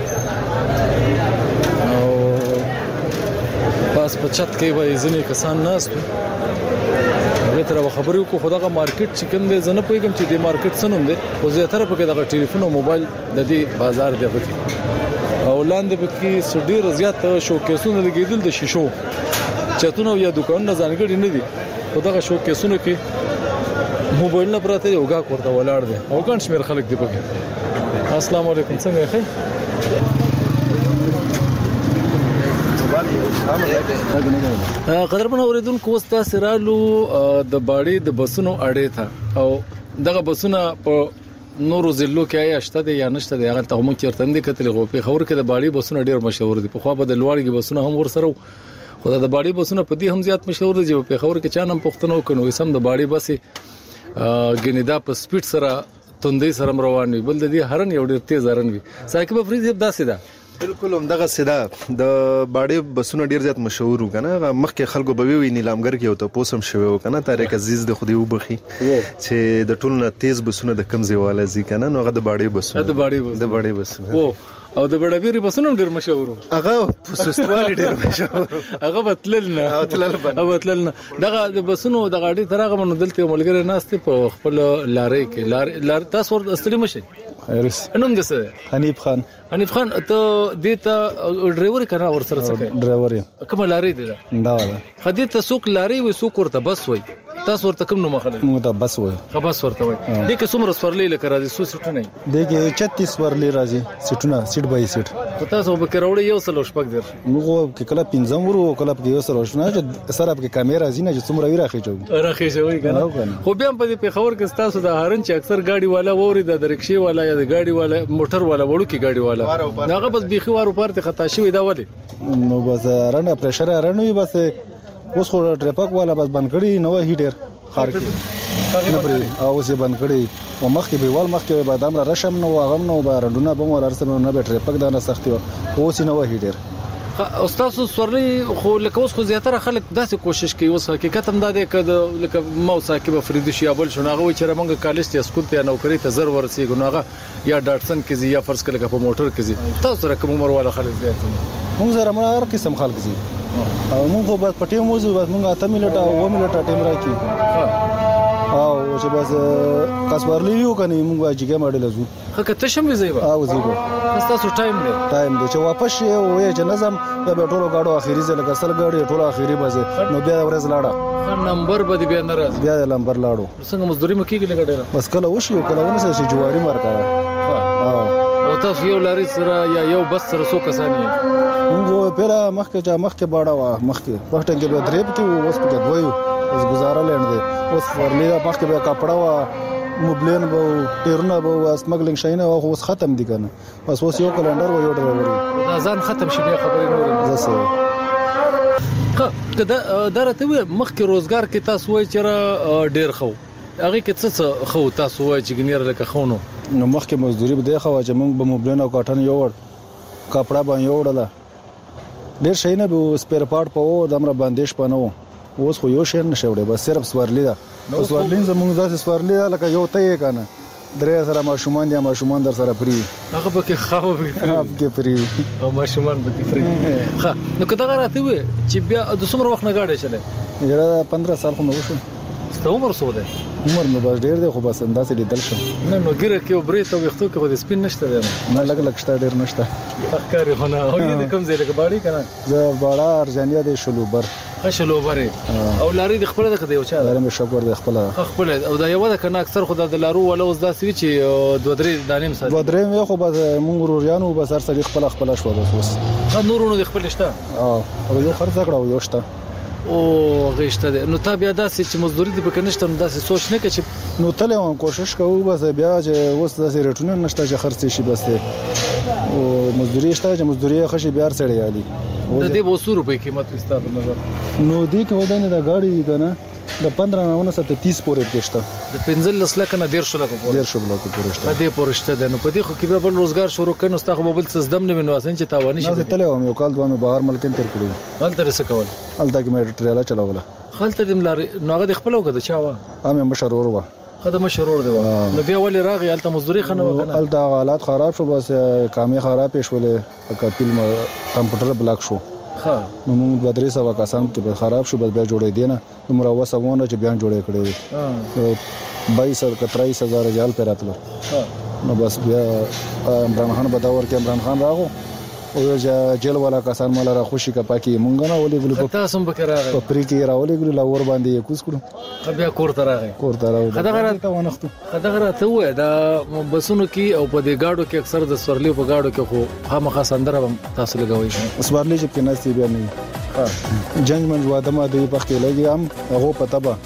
او پاس په چت کې وای ځنې کسان ناس هغه تر خبرې کو خدغه مارکیټ چې کوم دی زنه پوهیږم چې د مارکیټ سنوم دی خو زیاتره پکې دغه ټلیفون او موبایل د دې بازار دی پکې او لاندې پکې سډیر زیات شوکیسونه لګیدل د شیشو چتونه یا دکانونه ځانګړي نه دي خو دغه شوکیسونه کې موبایل نه پراته یو غا کوړه ولاړ دي او ګڼ شمیر خلک دی پکې. السلام علیکم څنګه یې قدرمن اوریدونکو اوس تاسو رالو د باړې د بسونو اړې ته او دغه بسونه په نورو ضلعو کې آیا شته دي یا نشته دي هغه ته مو چیرته نه کتل غو په خبر کې د باړې بسونه ډیر مشهور دي په خو په د لوړګي بسونه هم ور سره خدای د باړې بسونه په دې هم زیات مشهور دي چې په خبر کې چانم پښتنو کنو سم د باړې بسې غنیدا په سپیډ سره توندې سره روان وي بل د دې هرن یو ډیر تیز هرن وي ساکه په فریز داسې ده بالکل هم دغه سیده د باړې بسونه ډیر زیات مشهور وکنه مخکې خلکو به وی نیلامګر کې او ته پوسم شوی وکنه طارق عزیز د خودي وبخي چې د ټول نه تیز بسونه د کم زیواله زی کنه نو هغه د باړې بسونه د باړې د باړې بسونه او د بډابيري بسونه ډیر مشهور هغه پوسټوالي ډیر مشهور هغه بتللنه او تلل او بتللنه دغه د بسونو د غاډي ترغه منو دلته ملګری ناشته په خپل لارې کې لار لار تاسو ور استړي مشه ایرس نوم د څه حنیف خان حنیف خان ته دیتا ډرایور کنه ور سره څه ډرایور یم کوم لارې دی دا ولا خدي ته سوق لارې وي سوق ورته بس وي تاسو ورته کوم نو مخاله موږ ته بس وای خباس ورته وای دې کې څومره سورلې لکه راځي سو سټونه دې کې چھتیس ورلې راځي سټونه سټ بای سټ تاسو به کراوړې یو سل شپږ در موږ کې کله پنځم ورو کله کې یو سل شنه چې سره په کیمرا زینه چې څومره وی راخېچو راخېچوي کنه خو بیا په دې پیښور کې تاسو د هارن چې اکثر ګاډي والا ووري د درکشي والا یا د ګاډي والا موټر والا وړو کې ګاډي والا هغه بس بيخي وارو پارته خطا شوی دا ولي نو بس رانه پرشر رانه بس اوس خو ټریپک والا بس بند کړی نو هیټر خار کې نه پرې او اوس یې بند کړی او مخکې به ول مخکې به بادام را رشم نو هغه نو بارډونه به مور ارسنه نه به ټریپک دا نه سختي اوس نو هیټر استاد سورلي خو لکه اوس خو زیاتره خلک داسې کوشش کوي اوس حقیقت هم دا دی کده لکه مو صاحب فريدي شیابل شنو هغه چې موږ کالج ته سکول ته نوکری ته زر ورسېږو نو هغه یا ډاټسن کې زی یا فرض کړه په موټر کې زی تاسو سره کوم عمر والا خلک زیات موږ سره موږ هر قسم خلک زی او موږ په پټي موضوع بس موږ اته ملټه او ملټه ټیم راکی او چې بس کاسورلی یو کني موږ اجګه ماډل زو خکه تشم وزيبا او زیبو تاسو ټایم دی ټایم دی چې واپس شي او چې نظم به ټولو غاډو اخیری ځل کسل غاډي ټولو اخیری بځه نو بیا ورځ لاړه نمبر به بیا نه راځي بیا نمبر لاړو څنګه مزدوري مکیږي لګړه بس کله وشي کله ونه سي جواری مارکا او تاسو یو لاري سره یا یو بس سره سو کسانی موږ پیرا مخکې چا مخکې باړه وا مخکې وخت کې به درېب کې اوس په دویو اوس گزاره لیندې اوس ورلې مخکې به کپڑا وا موبلین به ټیرونه به اسمګلینګ شاینه او اوس ختم دي کنه بس اوس یو کلندر و یو ډرایور دا ځان ختم شي بیا خبرې نور زسه کدا درته مخکې روزګار کې تاسو وای چې ډیر خو هغه کې څه خو تاسو وای چې ګنیر لکه خونو نو مخکې مزدوري به دی خو چې موږ به موبلین او کاټن یو ور کپڑا باندې یو ډله ډیر شي نه به سپیر پارت په و د امر باندېش پنو اوس خو یو شي نه شوړي بس صرف سوارلی دا سوارلین زموږ داسې سوارلی دا لکه یو ته یې کنه درې سره ماشومان دي ماشومان در سره پری هغه پکې خاو به پری او ماشومان به پری ښه نو کدا راته وي چې بیا د څومره وخت نه گاډي چلے یره پندرہ سال خو نو شو ستو عمر څو ده عمر مې بس ډیر دی خو بس انداسې لیدل شم نه نو ګره کې وبرې ته وختو کې د سپین نشته دی نه لګ لګ شته ډیر نشته تخکاری خونه او دې کوم ځای لګ باړي کنه زه باړه ارجانیا دی شلوبر خشلو بره او لاري د خپل د یو چا لاري مې شکر د خپل خپل او دا یو د کنه اکثر خدای د لارو ولا اوس داسې چې دوه درې دانیم سره دوه درې مې خو بس مونږ وريانو بس هر څه خپل خپل شو اوس نورونو د خپل شته او یو خرڅ کړو یو شته او غیشته ده نو تا بیا داسې چې مزدوري دی پکې نشته نو داسې سوچ نه کوي چې نو تل هم کوشش کوو بس بیا چې اوس داسې ریټونه نشته چې خرڅ شي بس او مزدوري شته چې مزدوري خشي بیا سړی علي د دې وسو روپې قیمت وستا په نظر نو دې کې ودانې د گاډي کنه د پندرہ نه ونه تیس پورې کېشته د پنځل لس لکه نه ډیر شو لکه پورې ډیر شو لکه پورې شته دې پورې شته ده نو په دې خو کې به بل روزګار شروع کړي نو ستاسو بل څه زدم نه وینو اسن چې تاوانی شي نه تل هم یو کال دوه مې بهر ملکین تر کړو هلته رس کول هلته کې مې ټریلا چلاوله خلته دې ملاري نو هغه د خپل وکړه چا وا امه مشرور و خدای مشرور دی نو بیا ولې راغی هلته مزدوري خنه وکنه هلته حالات خراب شو بس کامې خراب شولې کپیل کمپیوټر بلاک شو ها نو موږ د درې سو کسان کې خراب شو بس بیا جوړې دي نه نو وسونه چې بیان جوړې کړې بایس او تریس هزار ریال پر راتلو نو بس بیا عمران خان بداور کې عمران خان راغو او جیل والا کسان مال را خوشي کا پاکي مونږ نه ولې ګلو تاسو به راغی په پری کې راولې ګلو لاور باندې کوس کړو بیا کور ته راغی کور ته راغی خدای غره ونختو خدای غره ته وای دا بسونو کې او په دې گاډو کې اکثر د سورلی په گاډو کې خو خامخا سندره تاسو لګوي سورلی چې کې نسي بیا نه جنگ منځ واده ما دوی په کې لګي هم هغه پته به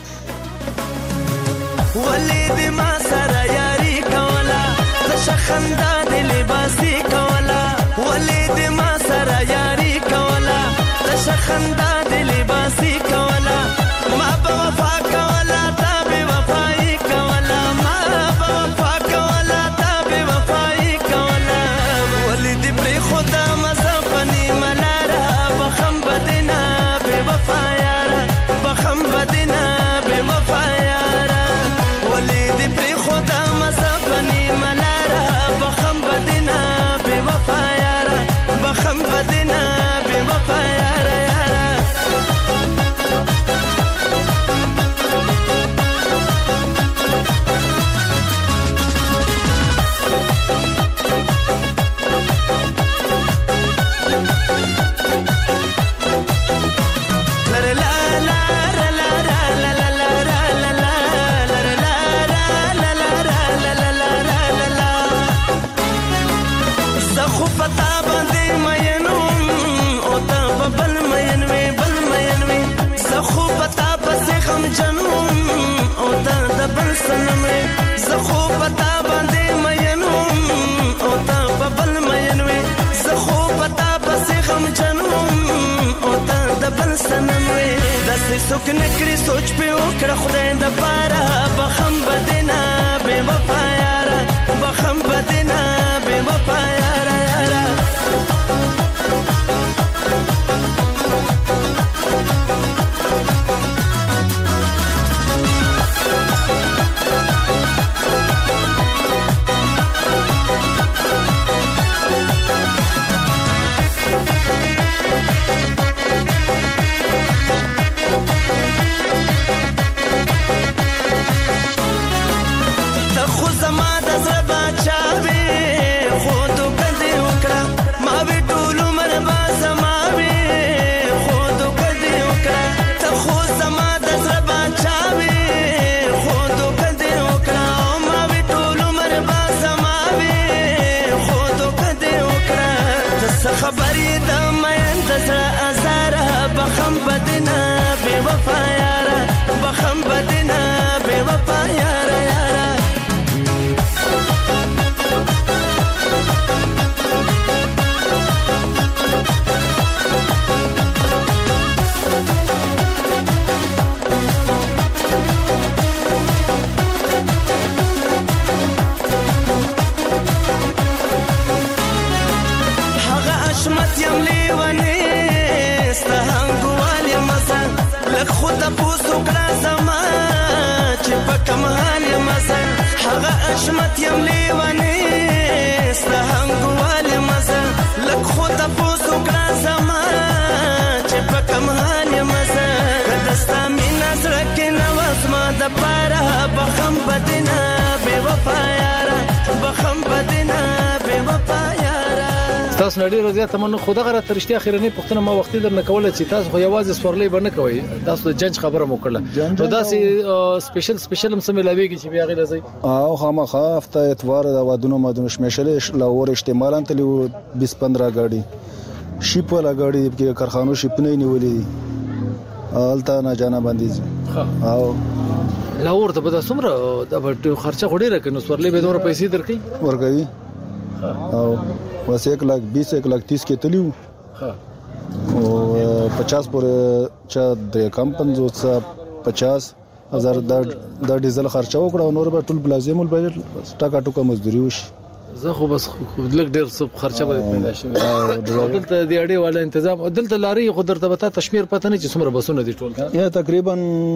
ولید ما سره یاري کولا شخندا د لباسي کولا ولید ما سره یاري کولا شخندا د لباسي کولا ما په وفا کولا تا به وفای کولا ما په وفا کولا تا به وفای کولا ولید پر خدا مزفني ملارا بخم بدنا به وفا یارا بخم بدنا به وفا یارا ولید پر خدا مزفني ملارا بخم بدنا به وفا یارا بخم بدنا به وفا یارا یارا زخو پتا باندې مینم او تا بل مین وی بل مین وی زخو پتا پسې غم جنم او تا د بل سنم زخو پتا باندې مینم او تا بل مین وی زخو پتا پسې غم جنم او تا د بل سنم وی داسې څوک نکړي سوچ په وکړه خدای د پاره بخم بدنا بے وفا یارا بخم بدنا بے وفا یارا یارا خبرې د مین د زړه ازاره بخم بدنا بے وفا یارا بخم بدنا بے وفا یارا یارا حشمت یم لیونی ستهنګوال یم زه لږ خو تپوس وکړه زما چې په کوم حال یم زه هغه حشمت یم لیونی ستهنګوال یم زه لږ خو تپوس وکړه زما چې په کوم حال یم زه که د ستا مینه زړه کې نه وه زما دپاره بخم بدنه بې وفا یاره بخم بدنه بې وفا یاره تاسو نړۍ روزیا تمنه خدا غره ترشتي اخیرنی پښتنه ما وختي در نه کوله چې تاسو خو یوازې سورلې بنه کوي تاسو د جنج خبره مو کړله نو داسې سپیشل سپیشل هم سم ملاويږي چې بیا غل ځي او خامخا هفته اتوار د وادونو مادونو شمیشل لاور استعمالان تلو بیس پندرہ غاډي شیپ ولا غاډي کې کارخانو شیپ نه نیولې الته نه جانا باندې او لاور ته به څومره د خرچه غوډه راکنه سورلې به دوره پیسې درکې ورګوي او بس एक लाख बीस एक लाख तीस के तलियो हाँ और पचास पर चा दे कम पंजोस पचास हजार द डीजल खर्चा وکړه نور به ټول بلازم البجټ ټاکا ټوکا مزدوري وشي زه خو بس لګ ډیر څه خرچه به پیدا شي دلته د اړې والا تنظیم دلته لاري خو درته به تشمیر پته نه چې څومره بسونه دي ټول یا تقریبا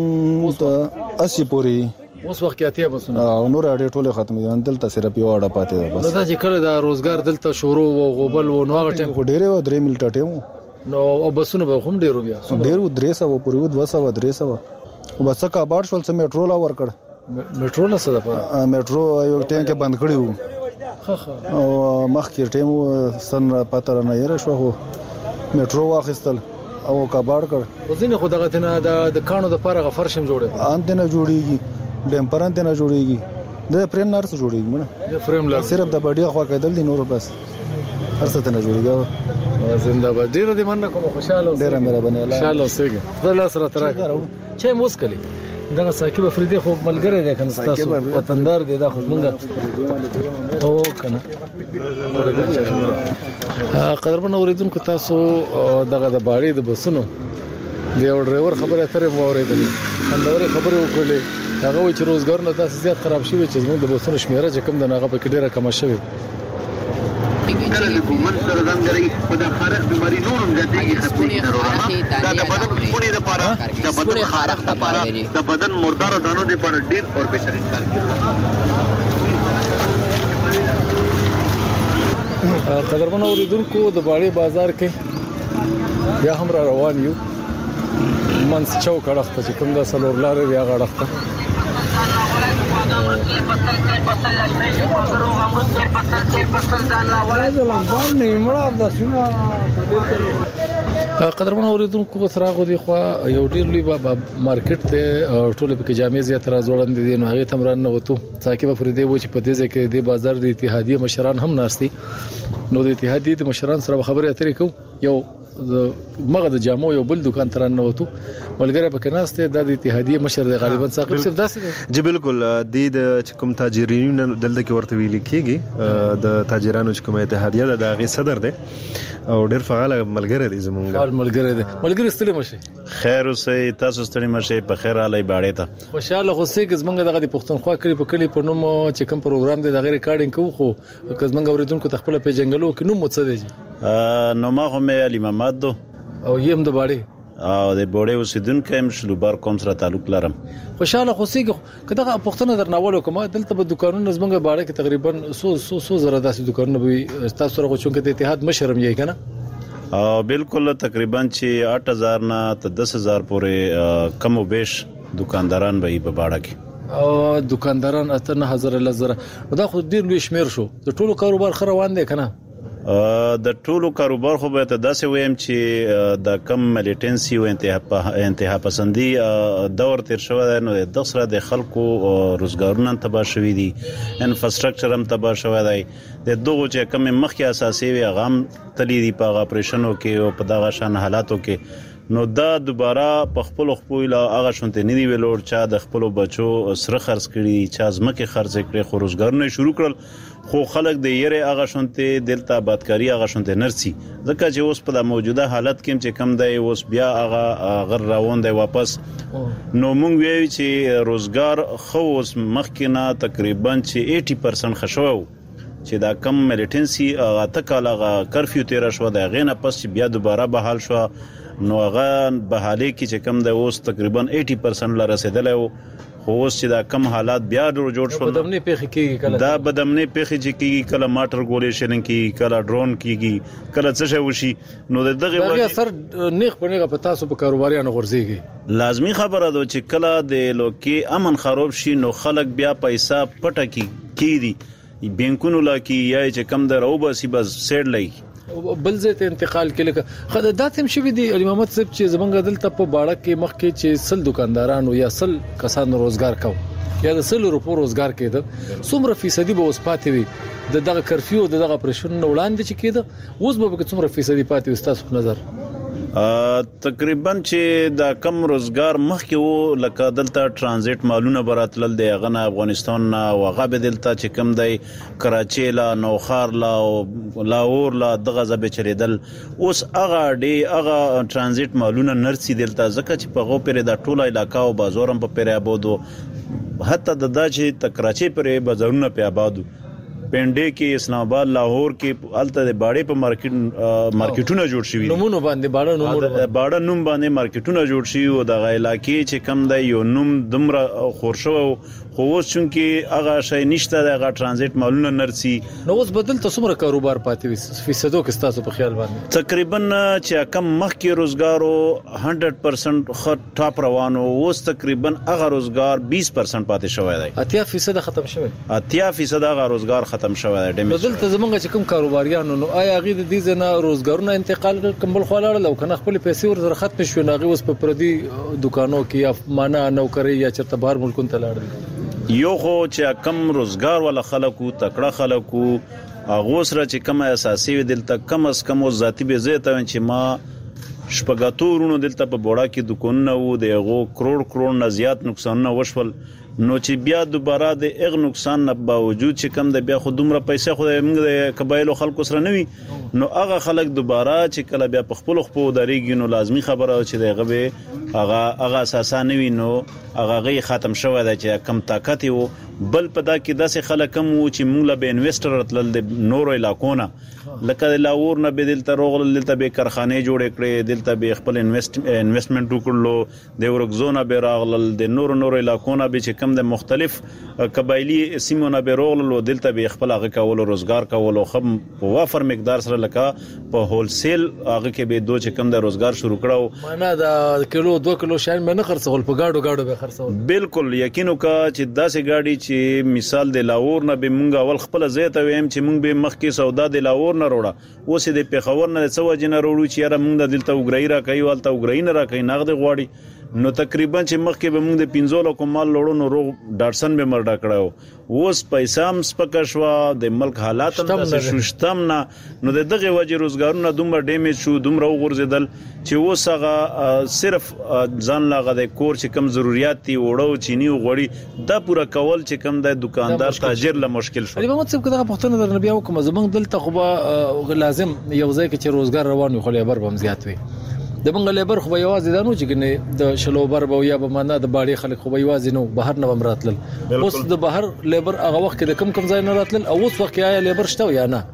اسی پوری اوس وخت کې اتیا بسونه او نور اړې ټوله ختمې دي دلته صرف یو اړه پاتې ده بس دا چې کله د روزګار دلته شروع او غوبل او نو هغه ټیم خو ډېر و درې ملټ ټیم نو او بسونه به هم ډېر بیا ډېر و درې سو پورې و دوه سو درې سو او بس کا باډ شول سم میټرو لا ور کړ میټرو لا څه ده میټرو یو ټیم کې بند کړی وو خه خه او مخ کې ټیم سن پاتره نه یره شو هو میټرو واخیستل او کا باډ کړ وزینه خو دغه ته د کانو د پاره غفرشم جوړه ان ته نه جوړیږي ډیمپران ته نه جوړیږي د فریم نار څه جوړیږي مړه د فریم لار صرف د باډي خوا کېدل دي نور بس هر څه ته نه جوړیږي زنده باد ډیر دې مننه کوم خوشاله ډیر مهرباني الله ان شاء الله سګه خدای سره تراکه چې موسکلي دا ساکي بفریدي خو ملګری دی کنه تاسو وطندار دی دا خو مونږه او کنه قدرمن اوریدونکو تاسو دغه د باړې د بسونو دی او ډرایور خبره ترې مو اوریدلې اندوري خبره وکړلې هغه وی چې روزګار نه تاسو زیات خراب شوی چې زموږ د بسونو شمیره چې کم د هغه په کې ډیره کم شوی کله د کومن سره زم درې په د خارق بیماری نورم زیاتېږي خپلې ضرورت دا د بدن خونې لپاره د بدن خارق لپاره د بدن مردار دانو لپاره ډیر اور بهترین کار کوي قدرمن اوریدونکو د باړې بازار کې بیا هم را روان یو منس چوک اړخ ته کوم د سلور لارې بیا غړخ ته قدرمن اوریدونکو سره غو دی خو یو ډیر لوی مارکیټ ته ټول په جامع زیات راځوړم دي نو هغه تمران نه وته څاکي په فریدي و چې په دې ځکه د بازار د اتحادیه مشران هم ناشتي نو د اتحادیه د مشران سره خبرې اترې کو یو مغه د جامو یو بل دکان تران نه وته ملګری په کناسته د اتحادیه مشر د غالبا ثاقب صرف داسې جی بالکل د کوم تاجرین دلته کې ورته ویل کېږي د تاجرانو کوم اتحادیه د غي صدر دی او ډیر فعال ملګری دی زمونږ فعال ملګری دی ملګری ستړي مشه خیر اوسه تاسو ستړي مشه په خیر علي باړې ته خوشاله خوسې چې زمونږ دغه پښتونخوا کلی په کلی په نوم چې کوم پروګرام دی د غیر ریکارډینګ کوو خو که زمونږ اوریدونکو تخپل په جنگلو کې نوم مڅ دی نو ما هم علي محمد دو او یم د باړې او د بوړې اوسیدونکو هم شلوبار کوم سره تعلق لرم خوشاله خوسې کداغه پښتنه درناوالو کوم دلته په دکانونو زمونږ باړې کې تقریبا سو سو سو زره داسې دکانونه به تاسو سره غوښون کې د اتحاد مشرم یې کنه او بالکل تقریبا چې آठ هزار نه ته دس هزار پورې کم او بیش دکانداران به په باړه کې او دکانداران اته نه هزار لزر دا خو ډیر لوی شمیر شو د ټولو کاروبار خره روان دی کنه د ټولو کاروبار خو به ته داسې ویم چې د کم ملیټنسي او انتها انتها پسندي دور تیر شوی دی نو د دغه د خلکو روزګارونه تباہ شوی دي انفراستراکچر هم تباہ شوی دی د دوه چې کم مخکې اساسي وي غام تللی دی په اپریشنو کې او په دغه شان حالاتو کې نو دا دوباره په خپل خپل هغه شونته ندی ویلور چا د خپل بچو سره خرڅ کړي چا ځمکه خرڅ کړي خو روزګارونه شروع کړل خو خلک د یره هغه شونته دلته آبادکاری هغه شونته نرسي ځکه چې اوس په موجوده حالت کې چې کم دی اوس بیا هغه غر روان دی واپس نو مونږ ویو چې روزګار خو اوس مخکې نه تقریبا چې اسی پرسنټ خشوو چې دا کم ملیټنسي اته کاله کرفیو تیر شو دا غینه پس بیا دوباره بحال شو نو هغه بحالي کې چې کم دی اوس تقریبا اسی پرسنټ لا رسیدلی خو اوس چې دا کم حالات بیا جوړ شول بدمنې پیخي کیږي کله دا بدمنې پیخي چې کیږي کله ماټر ګولې شنن کیږي کله ډرون کیږي کله څه شي وشي نو دغه وجه اثر نیخ پنهغه په تاسو په کاروباریانو غورځيږي لازمی خبره ده چې کله د لوکي امن خراب شي نو خلک بیا پیسې پټه کی کیدي بانکونو لا کی یا چې کم درو بس بس سیډ لای بل ځای ته انتقال کړي خدای داتم شوی دی علي محمد صاحب چې زمونږ دلته په باړه کې مخکې چې سل دکاندارانو یا سل کسانو روزګار کاو یا د سل روپو روزګار کېده څومره فیصدي به اوس پاتې وي د دغه کرفیو د دغه پرشن وړاندې چې کېده اوس به څومره فیصدي پاتې وي تاسو په نظر تقریبا چې دا کم روزګار مخکې وو لکه دلته ترانزیت مالونه براتل دی غنه افغانستان نه وغه بدلته چې کم دی کراچي لا نوخار لا لاهور لا دغه زبې چریدل اوس هغه دی هغه ترانزیت مالونه نرسي دلته ځکه چې په غو پرې دا ټوله علاقہ او بازارم په پرې آبادو حتی د دا چې تکراچي پرې بازارونه په آبادو پنډې کې اسلام آباد لاهور کې الته د باړې په مارکیټ مارکیټونه جوړ شوي نمونه باندې باړه نوم باړه نوم باندې مارکیټونه جوړ شوي او د علاقې چې کم دی یو نوم دمره خورشو خو اوس چې هغه شی نشته د ترانزیت مالونه نرسي نو اوس بدل تاسو مر کاروبار پاتې فیصدو کې تاسو په خیال باندې تقریبا چې کم مخکې روزګارو هندرد پرسنټ خط ټاپ روانو اوس تقریبا هغه روزګار بیس پرسنټ پاتې شوی دی اتیا فیصد ختم شوی اتیا فیصد هغه روزګار ختم شوی دی بدل ته زمونږ چې کوم کاروباریانو نو آیا غي د دې نه روزګارونه انتقال کمبل خلاړ لو کنه خپل پیسې ور ختم شو ناغي اوس په پردي دکانو کې یا معنا نوکری یا چرته بهر ملکونو ته لاړ دي یو خو چې کم روزګار ولا خلکو تکړه خلکو هغه سره چې کم اساسي دلته کم اس کم ذاتی به زه ته چې ما شپږاتورونو دلته په بوړا کې دکانونه وو دغه کروڑ کروڑ نه زیات نقصان وشول نو چې بیا دوباره د اغ نقصان نه باوجود چې کم د بیا خو دومره پیسې خو موږ د قبایلو خلکو سره نوي نو هغه خلک دوباره چې کله بیا په خپل خپل دریږي نو لازمی خبره چې دغه به هغه هغه اساسا نوي نو هغه غي ختم شوی دی چې کم طاقت وو بل پدا کې داسې خلک کم وو چې موږ له انویسټر راتلل د نورو علاقونه لکه د لاور نه به دلته روغل دلته به کارخانه جوړ کړي دلته به خپل انویسټ انویسټمنټ وکړلو د ورګزونه به راغلل د نورو نورو علاقونه به چې کم د مختلف قبایلی سیمونه به روغل دلته به خپل هغه کول روزګار کول او خم په وافر مقدار سره لکه په هول سیل هغه کې به دوه چې کم د روزګار شروع کړو معنا د کیلو دوه کیلو شاین مې نه خرڅول په گاډو گاډو به خرڅول بالکل یقینو کا چې داسې گاډي چې مثال د لاهور نه به مونږ اول خپل ځای ته ویم چې مونږ به مخکې سودا د لاهور نه وروړه اوس د پیښور نه څو جن وروړو چې یاره مونږ د دلته وګړی را کوي ولته وګړی نه را کوي نغد غواړي نو تقریبا چې مخکې به موږ د پنځولو کومال لوړو نو روغ ډاټسن به مرډا کړو اوس پیسې هم سپکه شو د ملک حالات هم داسې شوشتم نه نو د دغه وجه روزګارونه دومره ډیمیج شو دومره وغورځیدل چې اوس هغه صرف ځان لاغه د کور چې کم ضرورت دي وړو چینی غوړي دا پورا کول چې کم د دکاندار تاجر له مشکل شو علي محمد صاحب دغه پښتنه در نبی او کوم زمنګ دلته خو لازم یو ځای کې چې روزګار روان وي خو لیبر بم زیات وي د بنګ لیبر خو یوازې دا نو چې ګنې د شلوبر به یا به معنا د باړي خلک خو یوازې نو بهر نه بمراتل اوس د بهر لیبر هغه وخت کې د کم کم ځای نه راتل او اوس وخت یا لیبر شته یا نه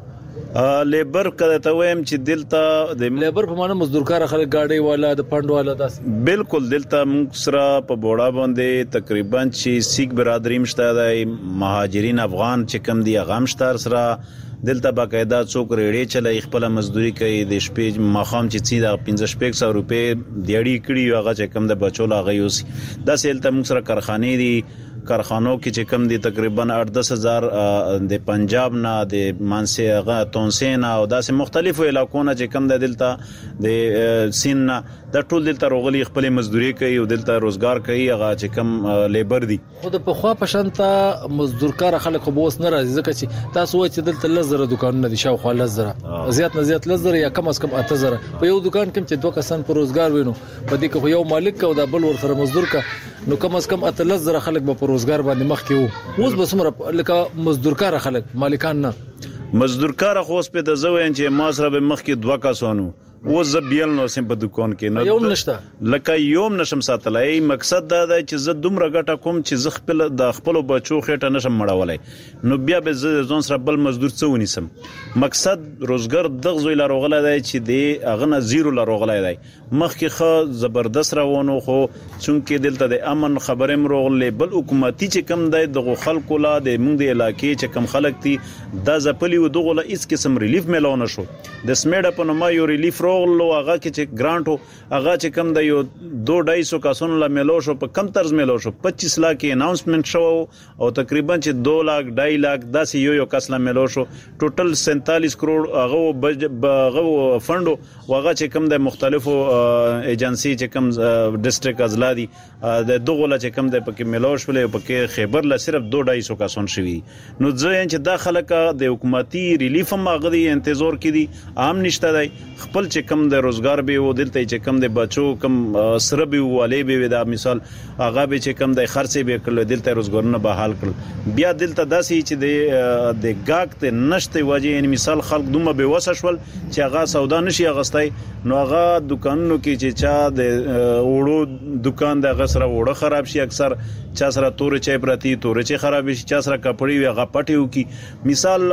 لیبر کله ته ویم چې دلته د لیبر په معنا مزدورکار خلک گاډي والا د پاند والا داس بالکل دلته موږ سره په بوډا باندې تقریبا چې سیک برادری مشته د مهاجرین افغان چې کم دي غام شتار سره دلته باقاعده څوک ریډي چلای خپل مزدوري کوي د شپې مخام چې څي د پنځه شپږ سو روپے دیړی کړي هغه چې کم د بچو لا غيوس د سیلته موږ سره کارخانه دي کارخانو کې چې کم دي تقریبا آठ دس هزار د پنجاب نه د مانسه هغه تونسین او داسې مختلفو علاقو نه چې کم د دلته د سین د ټول دلته روغلي خپل مزدوري کوي او دلته روزګار کوي هغه چې کم لیبر دي خو د پخوا پښنته مزدورکار خلک خو بوس نه راځي ځکه چې تاسو وایي چې دلته لزر دکانونه دي شاو خو لزر زیات نه زیات لزر یا کم از کم اته زره په یو دکان کې چې دوه کسان پر روزګار وینو په دې کې یو مالک او دا بل ور سره مزدور کا نو کم از کم اته لزر خلک به پر روزګار باندې مخ کې وو اوس به سمره لکه مزدورکار خلک مالکان نه مزدورکار خو اوس په د زوین چې ما سره به مخ کې دوه کسانو و زبیل نو سم په دکان کې نه یوم نشته لکه یوم نشم ساتلای مقصد دا دی چې زه دومره ګټه کوم چې زه خپل د خپل بچو خېټه نشم مړولای نو بیا به زه ځون سره بل مزدور څه ونیسم مقصد روزګار دغه زوی لا روغله دی چې دی اغه زیرو لا روغله دی مخکې خو زبردست روانو خو چونکې دلته د امن خبره مروغله بل حکومتي چې کم دی دغه خلکو لا د موږ د علاقې چې کم خلک دي دا زپلی و دغه لا هیڅ قسم ریلیف ملونه شو د سمیډ په نوم یو ریلیف لو هغه کې چې ګرانټو هغه چې کم د یو دو ډای سو کسونو لا ملو شو په کم طرز ملو شو پچیس لک کې اناونسمنت شو او تقریبا چې دو لک ډای لک داسې یو یو کس لا ملو شو ټوټل سینتالیس کروڑ هغه هغه فندو هغه چې کم د مختلفو ایجنسی چې کم ډیسټریکټ ازلا دي د دغه لا چې کم د پکې ملو شو پکې خیبر لا صرف دو ډای سو کسون شوی نو ځین چې دا خلک د حکومتي ریلیف هم غدي انتظار کړي عام نشته دی خپل چې کم د روزګار به و دلته چې کم د بچو کم سره به والي به دا مثال هغه به چې کم د خرڅې به کړل دلته روزګارونه به حال کړل بیا دلته داسې چې د د گاګ ته نشته وجه یعنی مثال خلک دومره به وسشول چې هغه سودا نشي اغستای نو هغه دکانونو کې چې چا د وړو دکان د غسر وړو خراب شي اکثر چا سره تور چای پرتی تور چای خراب شي چا سره کپړی وي هغه پټیو کی مثال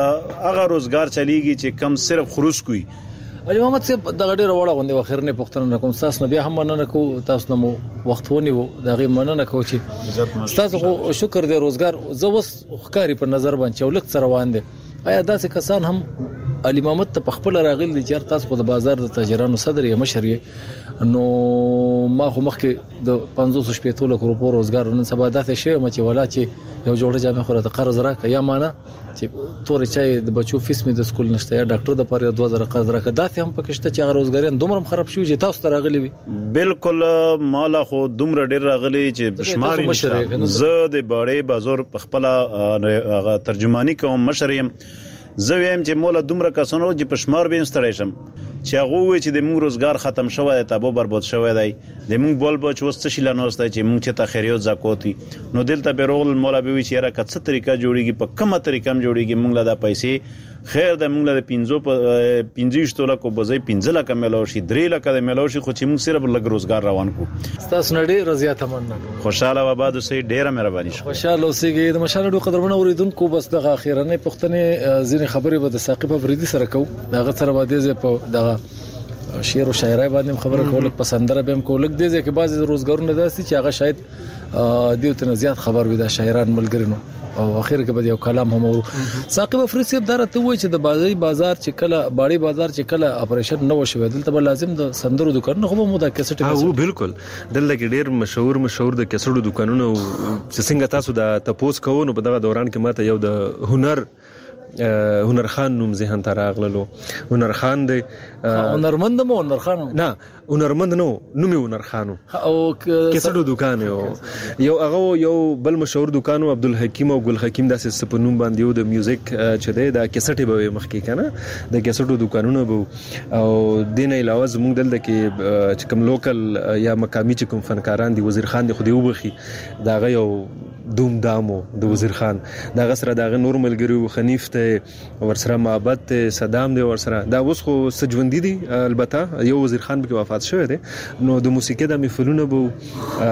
هغه روزګار چلیږي چې کم صرف خروج کوي علي محمد صاحب د غډې وړه غونډه وخرنه پښتنه کوم تاسو نه بیا هم مننه کو تاسو نو وخت ونی وو دا غي مننه کو چې تاسو خو شکر دې روزګار زوس خکاری په نظر باندې چولک سره روان دي آیا داسې کسان هم علي محمد ته خپل راغلي چې تاسو په بازار د تاجرانو صدر یې مشر نو ما خو مخکې د پنځوس شپږ لک روپو روزګار نن سبا داسې شی چې ولا چې یو جوړه جامه خو ته قرض راکې یا معنا چې تور چای د بچو فیس می د سکول نشته یا ډاکټر د پر دوه زره قرض راکې داسې هم پکشته چې روزګارین دومره خراب شو چې تاسو ته راغلي وي بالکل مالا خو دومره ډیر راغلي چې شمار زه د باړې بازار په خپل ترجمانی کوم مشریم زه ویم چې مولا دومره کسانو چې په شمار به استړی شم چې هغه وی چې د موږ روزګار ختم شوی دی تابو برباد شوی دی د موږ بول بچ وسته شیل نه وسته چې موږ چې ته خیریت زکوتی نو دلته به رول مولا به وی چې را کڅ طریقه جوړیږي په کومه طریقه جوړیږي موږ لا د پیسې خیر د موږ له پنځو په پنځه شتو لکه بځای پنځه لکه ملو شي درې لکه د ملو شي خو چې موږ صرف لګ روزګار روان کو تاسو نړۍ رضایت مننه خوشاله و بعد سه ډیره مهرباني شو خوشاله اوسئ د مشالو قدرمن اوریدونکو بس دغه اخیرنه پښتنې ځینې خبرې به د ثاقب افریدي سره کو دغه سره باندې په دغه شعر او شاعري باندې خبره کول پسندره به هم کول دي ځکه بعضي روزګارونه داسي چې هغه شاید دیوته نه زیات خبر وي دا شاعران ملګرینو او اخر کې به یو کلام هم ورو ثاقب افریدی درته وای چې د بازاري بازار چې کله باړي بازار چې کله اپریشن نه وشو دلته به لازم د سندرو دکانونه خو مو د کیسټ او بالکل دلته کې ډیر مشهور مشهور د کیسټو دکانونه چې څنګه تاسو د تپوس کوو نو په دغه دوران کې ماته یو د هنر هنر خان نوم ذهن ته راغللو هنر خان دی هنرمند مو هنر خان نه هنرمند نو نوم هنر خانو او کیسټو دکان یو یو هغه یو بل مشهور دکانو عبدالحکیم او ګل حکیم داسې سپنوم باندې یو د میوزیک چې دی دا کیسټي به مخکې کنه د کیسټو دکانونه به او دین علاوه زموږ دلته کې چې کوم لوکل یا مقامی چې کوم فنکاران دي وزیر خان دی خو دی وبخي دا غو یو دوم دامو د وزیر خان دا غسر دا غ نور ملګری خنیف ته ورسره محبت ته صدام دی ورسره دا اوس خو سجوندی دي البته یو وزیر خان به وفات شوی دی نو د موسیقي د محفلونو به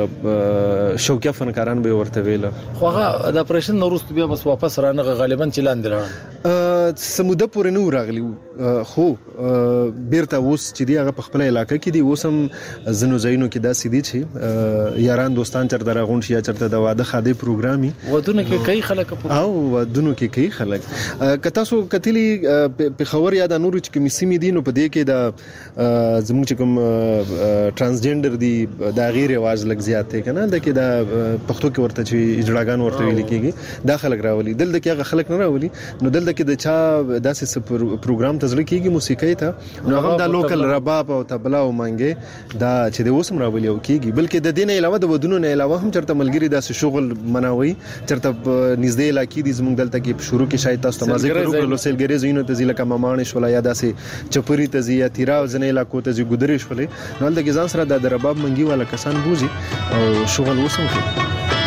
شوقیا فنکاران به ورته ویل خو هغه د اپریشن نورست بیا بس واپس رانه غالبا چلان دي سموده پورې نو راغلی خو بیرته اوس چې دی هغه په خپل علاقې کې دی اوس هم زنو زینو کې داسې دي چې یاران دوستان چرته راغون شي چرته د واده خاده پروګرامي ودونه کې کئی خلک او ودونه کې کئی خلک کته سو کتلی په خبر یاد نور چې کوم سیمې دي نو په دې کې د زموږ چې کوم ترانسجندر دي د غیر رواج لګ زیات دی کنه د کې د پښتو کې ورته چې اجړاګان ورته ویل کېږي دا خلک راولي دلته کې هغه خلک نه راولي نو دلته کې د چا داسې پروګرام ته ځل کېږي موسیقي ته نو هغه د لوکل رباب او تبلا او مانګه دا چې د اوسم راولي او کېږي بلکې د دین علاوه د ودونو نه علاوه هم چرته ملګری داسې شغل مناوي چرته نږدې علاقې دي زموږ دلته کې شروع کې شاید تاسو ته مازه کړو لو سیلګری زینو ته ځله کما مانه شولا یا داسې چپری ته زی یا تیراو ځنې علاقو ته زی ګدرې شولې نو دلته ځان سره د رباب منګي والا کسان بوزي او شغل وسم کوي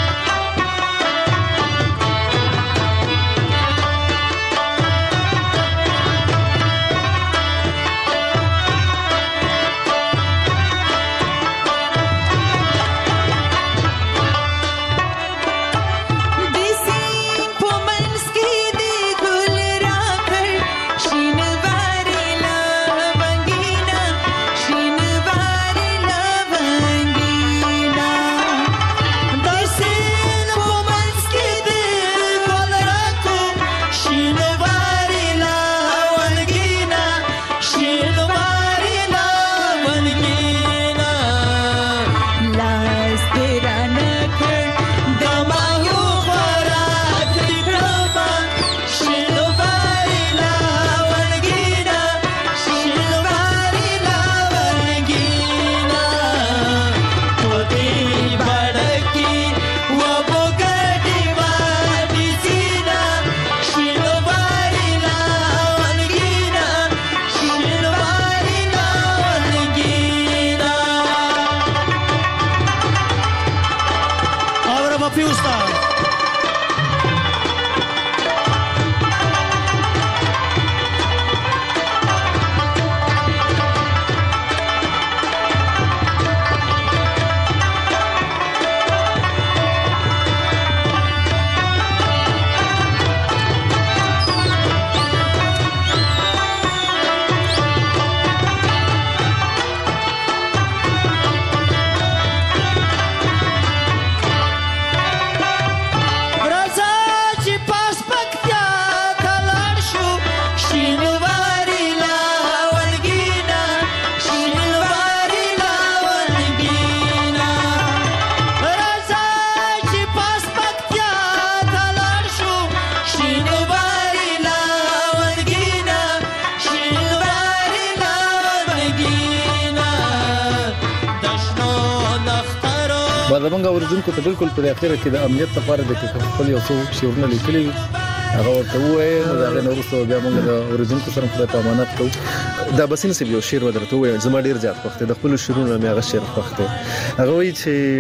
زمونږ اوریدونکو ته بالکل په اخیره کې د امنیت لپاره د خپل یو څو شعرونه لیکلي هغه ورته وایي نو دا نه ورسره بیا موږ د اوریدونکو سره په پامانت کوو دا بسین سیب یو شعر ودرته وایي زما ډیر زیات وخت د خپل شعرونو مې هغه شعر وخت هغه وایي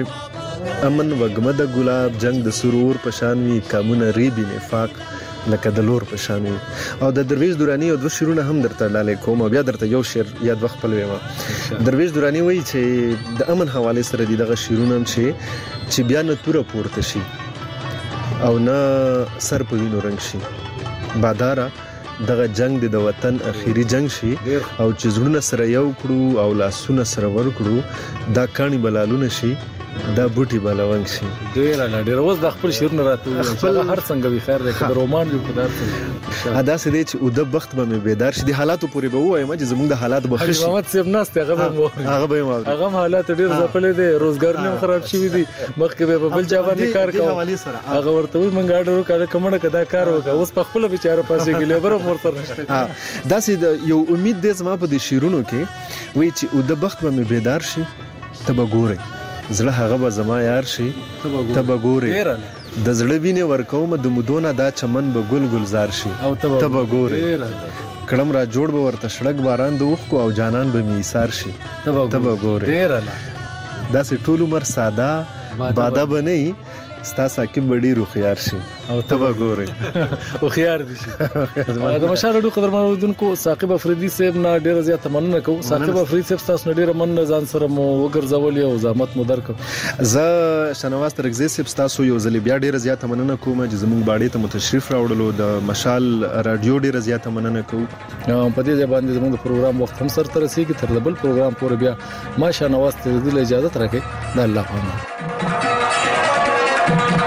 چې امن وګمد ګلاب جنگ د سرور پشان وی کمونه ریبی نفاق لکه د لور په شان او د درویش دورانی او د شیرونه هم درته لاله کوم بیا درته یو شعر یاد وخت خپل ویم درویش دورانی وایي چې د امن حواله سره دغه شیرونه چې چې بیا نه توره پورته شي او نه سر په وینو رنگ شي بادارا دغه جنگ د وطن اخیری جنگ شي او چې زړونه سره یو کړو او لاسونه سره ور کړو دا کانی بلالونه شي دا بوټي بلونګ شي. ډیر نه ډیر اوس د خپل شیرونه راته خپل هر څنګه وي خیر دی که رومان یو په دار ادا سې دې چې او د وخت به مې بیدار شي د حالاتو پورې به وایم چې زموږ د حالات به خشي. محمد صاحب ناست هغه به هغه به ما هغه حالات ډیر ځپلې دي روزګار نه خراب شي دي مخکې به په بل ځای باندې کار کوي هغه ورته وي منګ اډر وکړه کومه کدا کار وکړه اوس په خپل بیچاره پاسې کې لیبر ورته نشته. دا سې یو امید دې زما په دې شیرونو کې وی چې او د وخت به مې بیدار شي ته به ګوري زړه هغه به زما یار شي ته به ګوري د زړه وینې ورکوم د مودونه دا چمن به ګل گلزار شي ته به ګوري کړم را جوړ به ورته شړک باران د اوخ کو او جانان به می ایثار شي ته به ګوري دا سه ټول عمر ساده باده بنئ ستا ساکب بډی رو خيار شي او ته به ګوري او خيار دي شي. د مشاهده قدرمن اوریدونکو ثاقب افریدي صاحب نه ډیر زیات مننه کوم. ثاقب افریدي صاحب تاسو ډیر مننه ځان سره مو وګرځول او زحمت مو درک. زه شنواز ترغزي صاحب تاسو یو ځل بیا ډیر زیات مننه کوم چې زموږ باډي ته متشرف راوړلو د مشال رادیو ډیر زیات مننه کوم. په دې باندې زموږ پروګرام وخت هم سره ترسيږي تر بل پروګرام پورې بیا ما شنواز ته د اجازه راکې د الله په امان.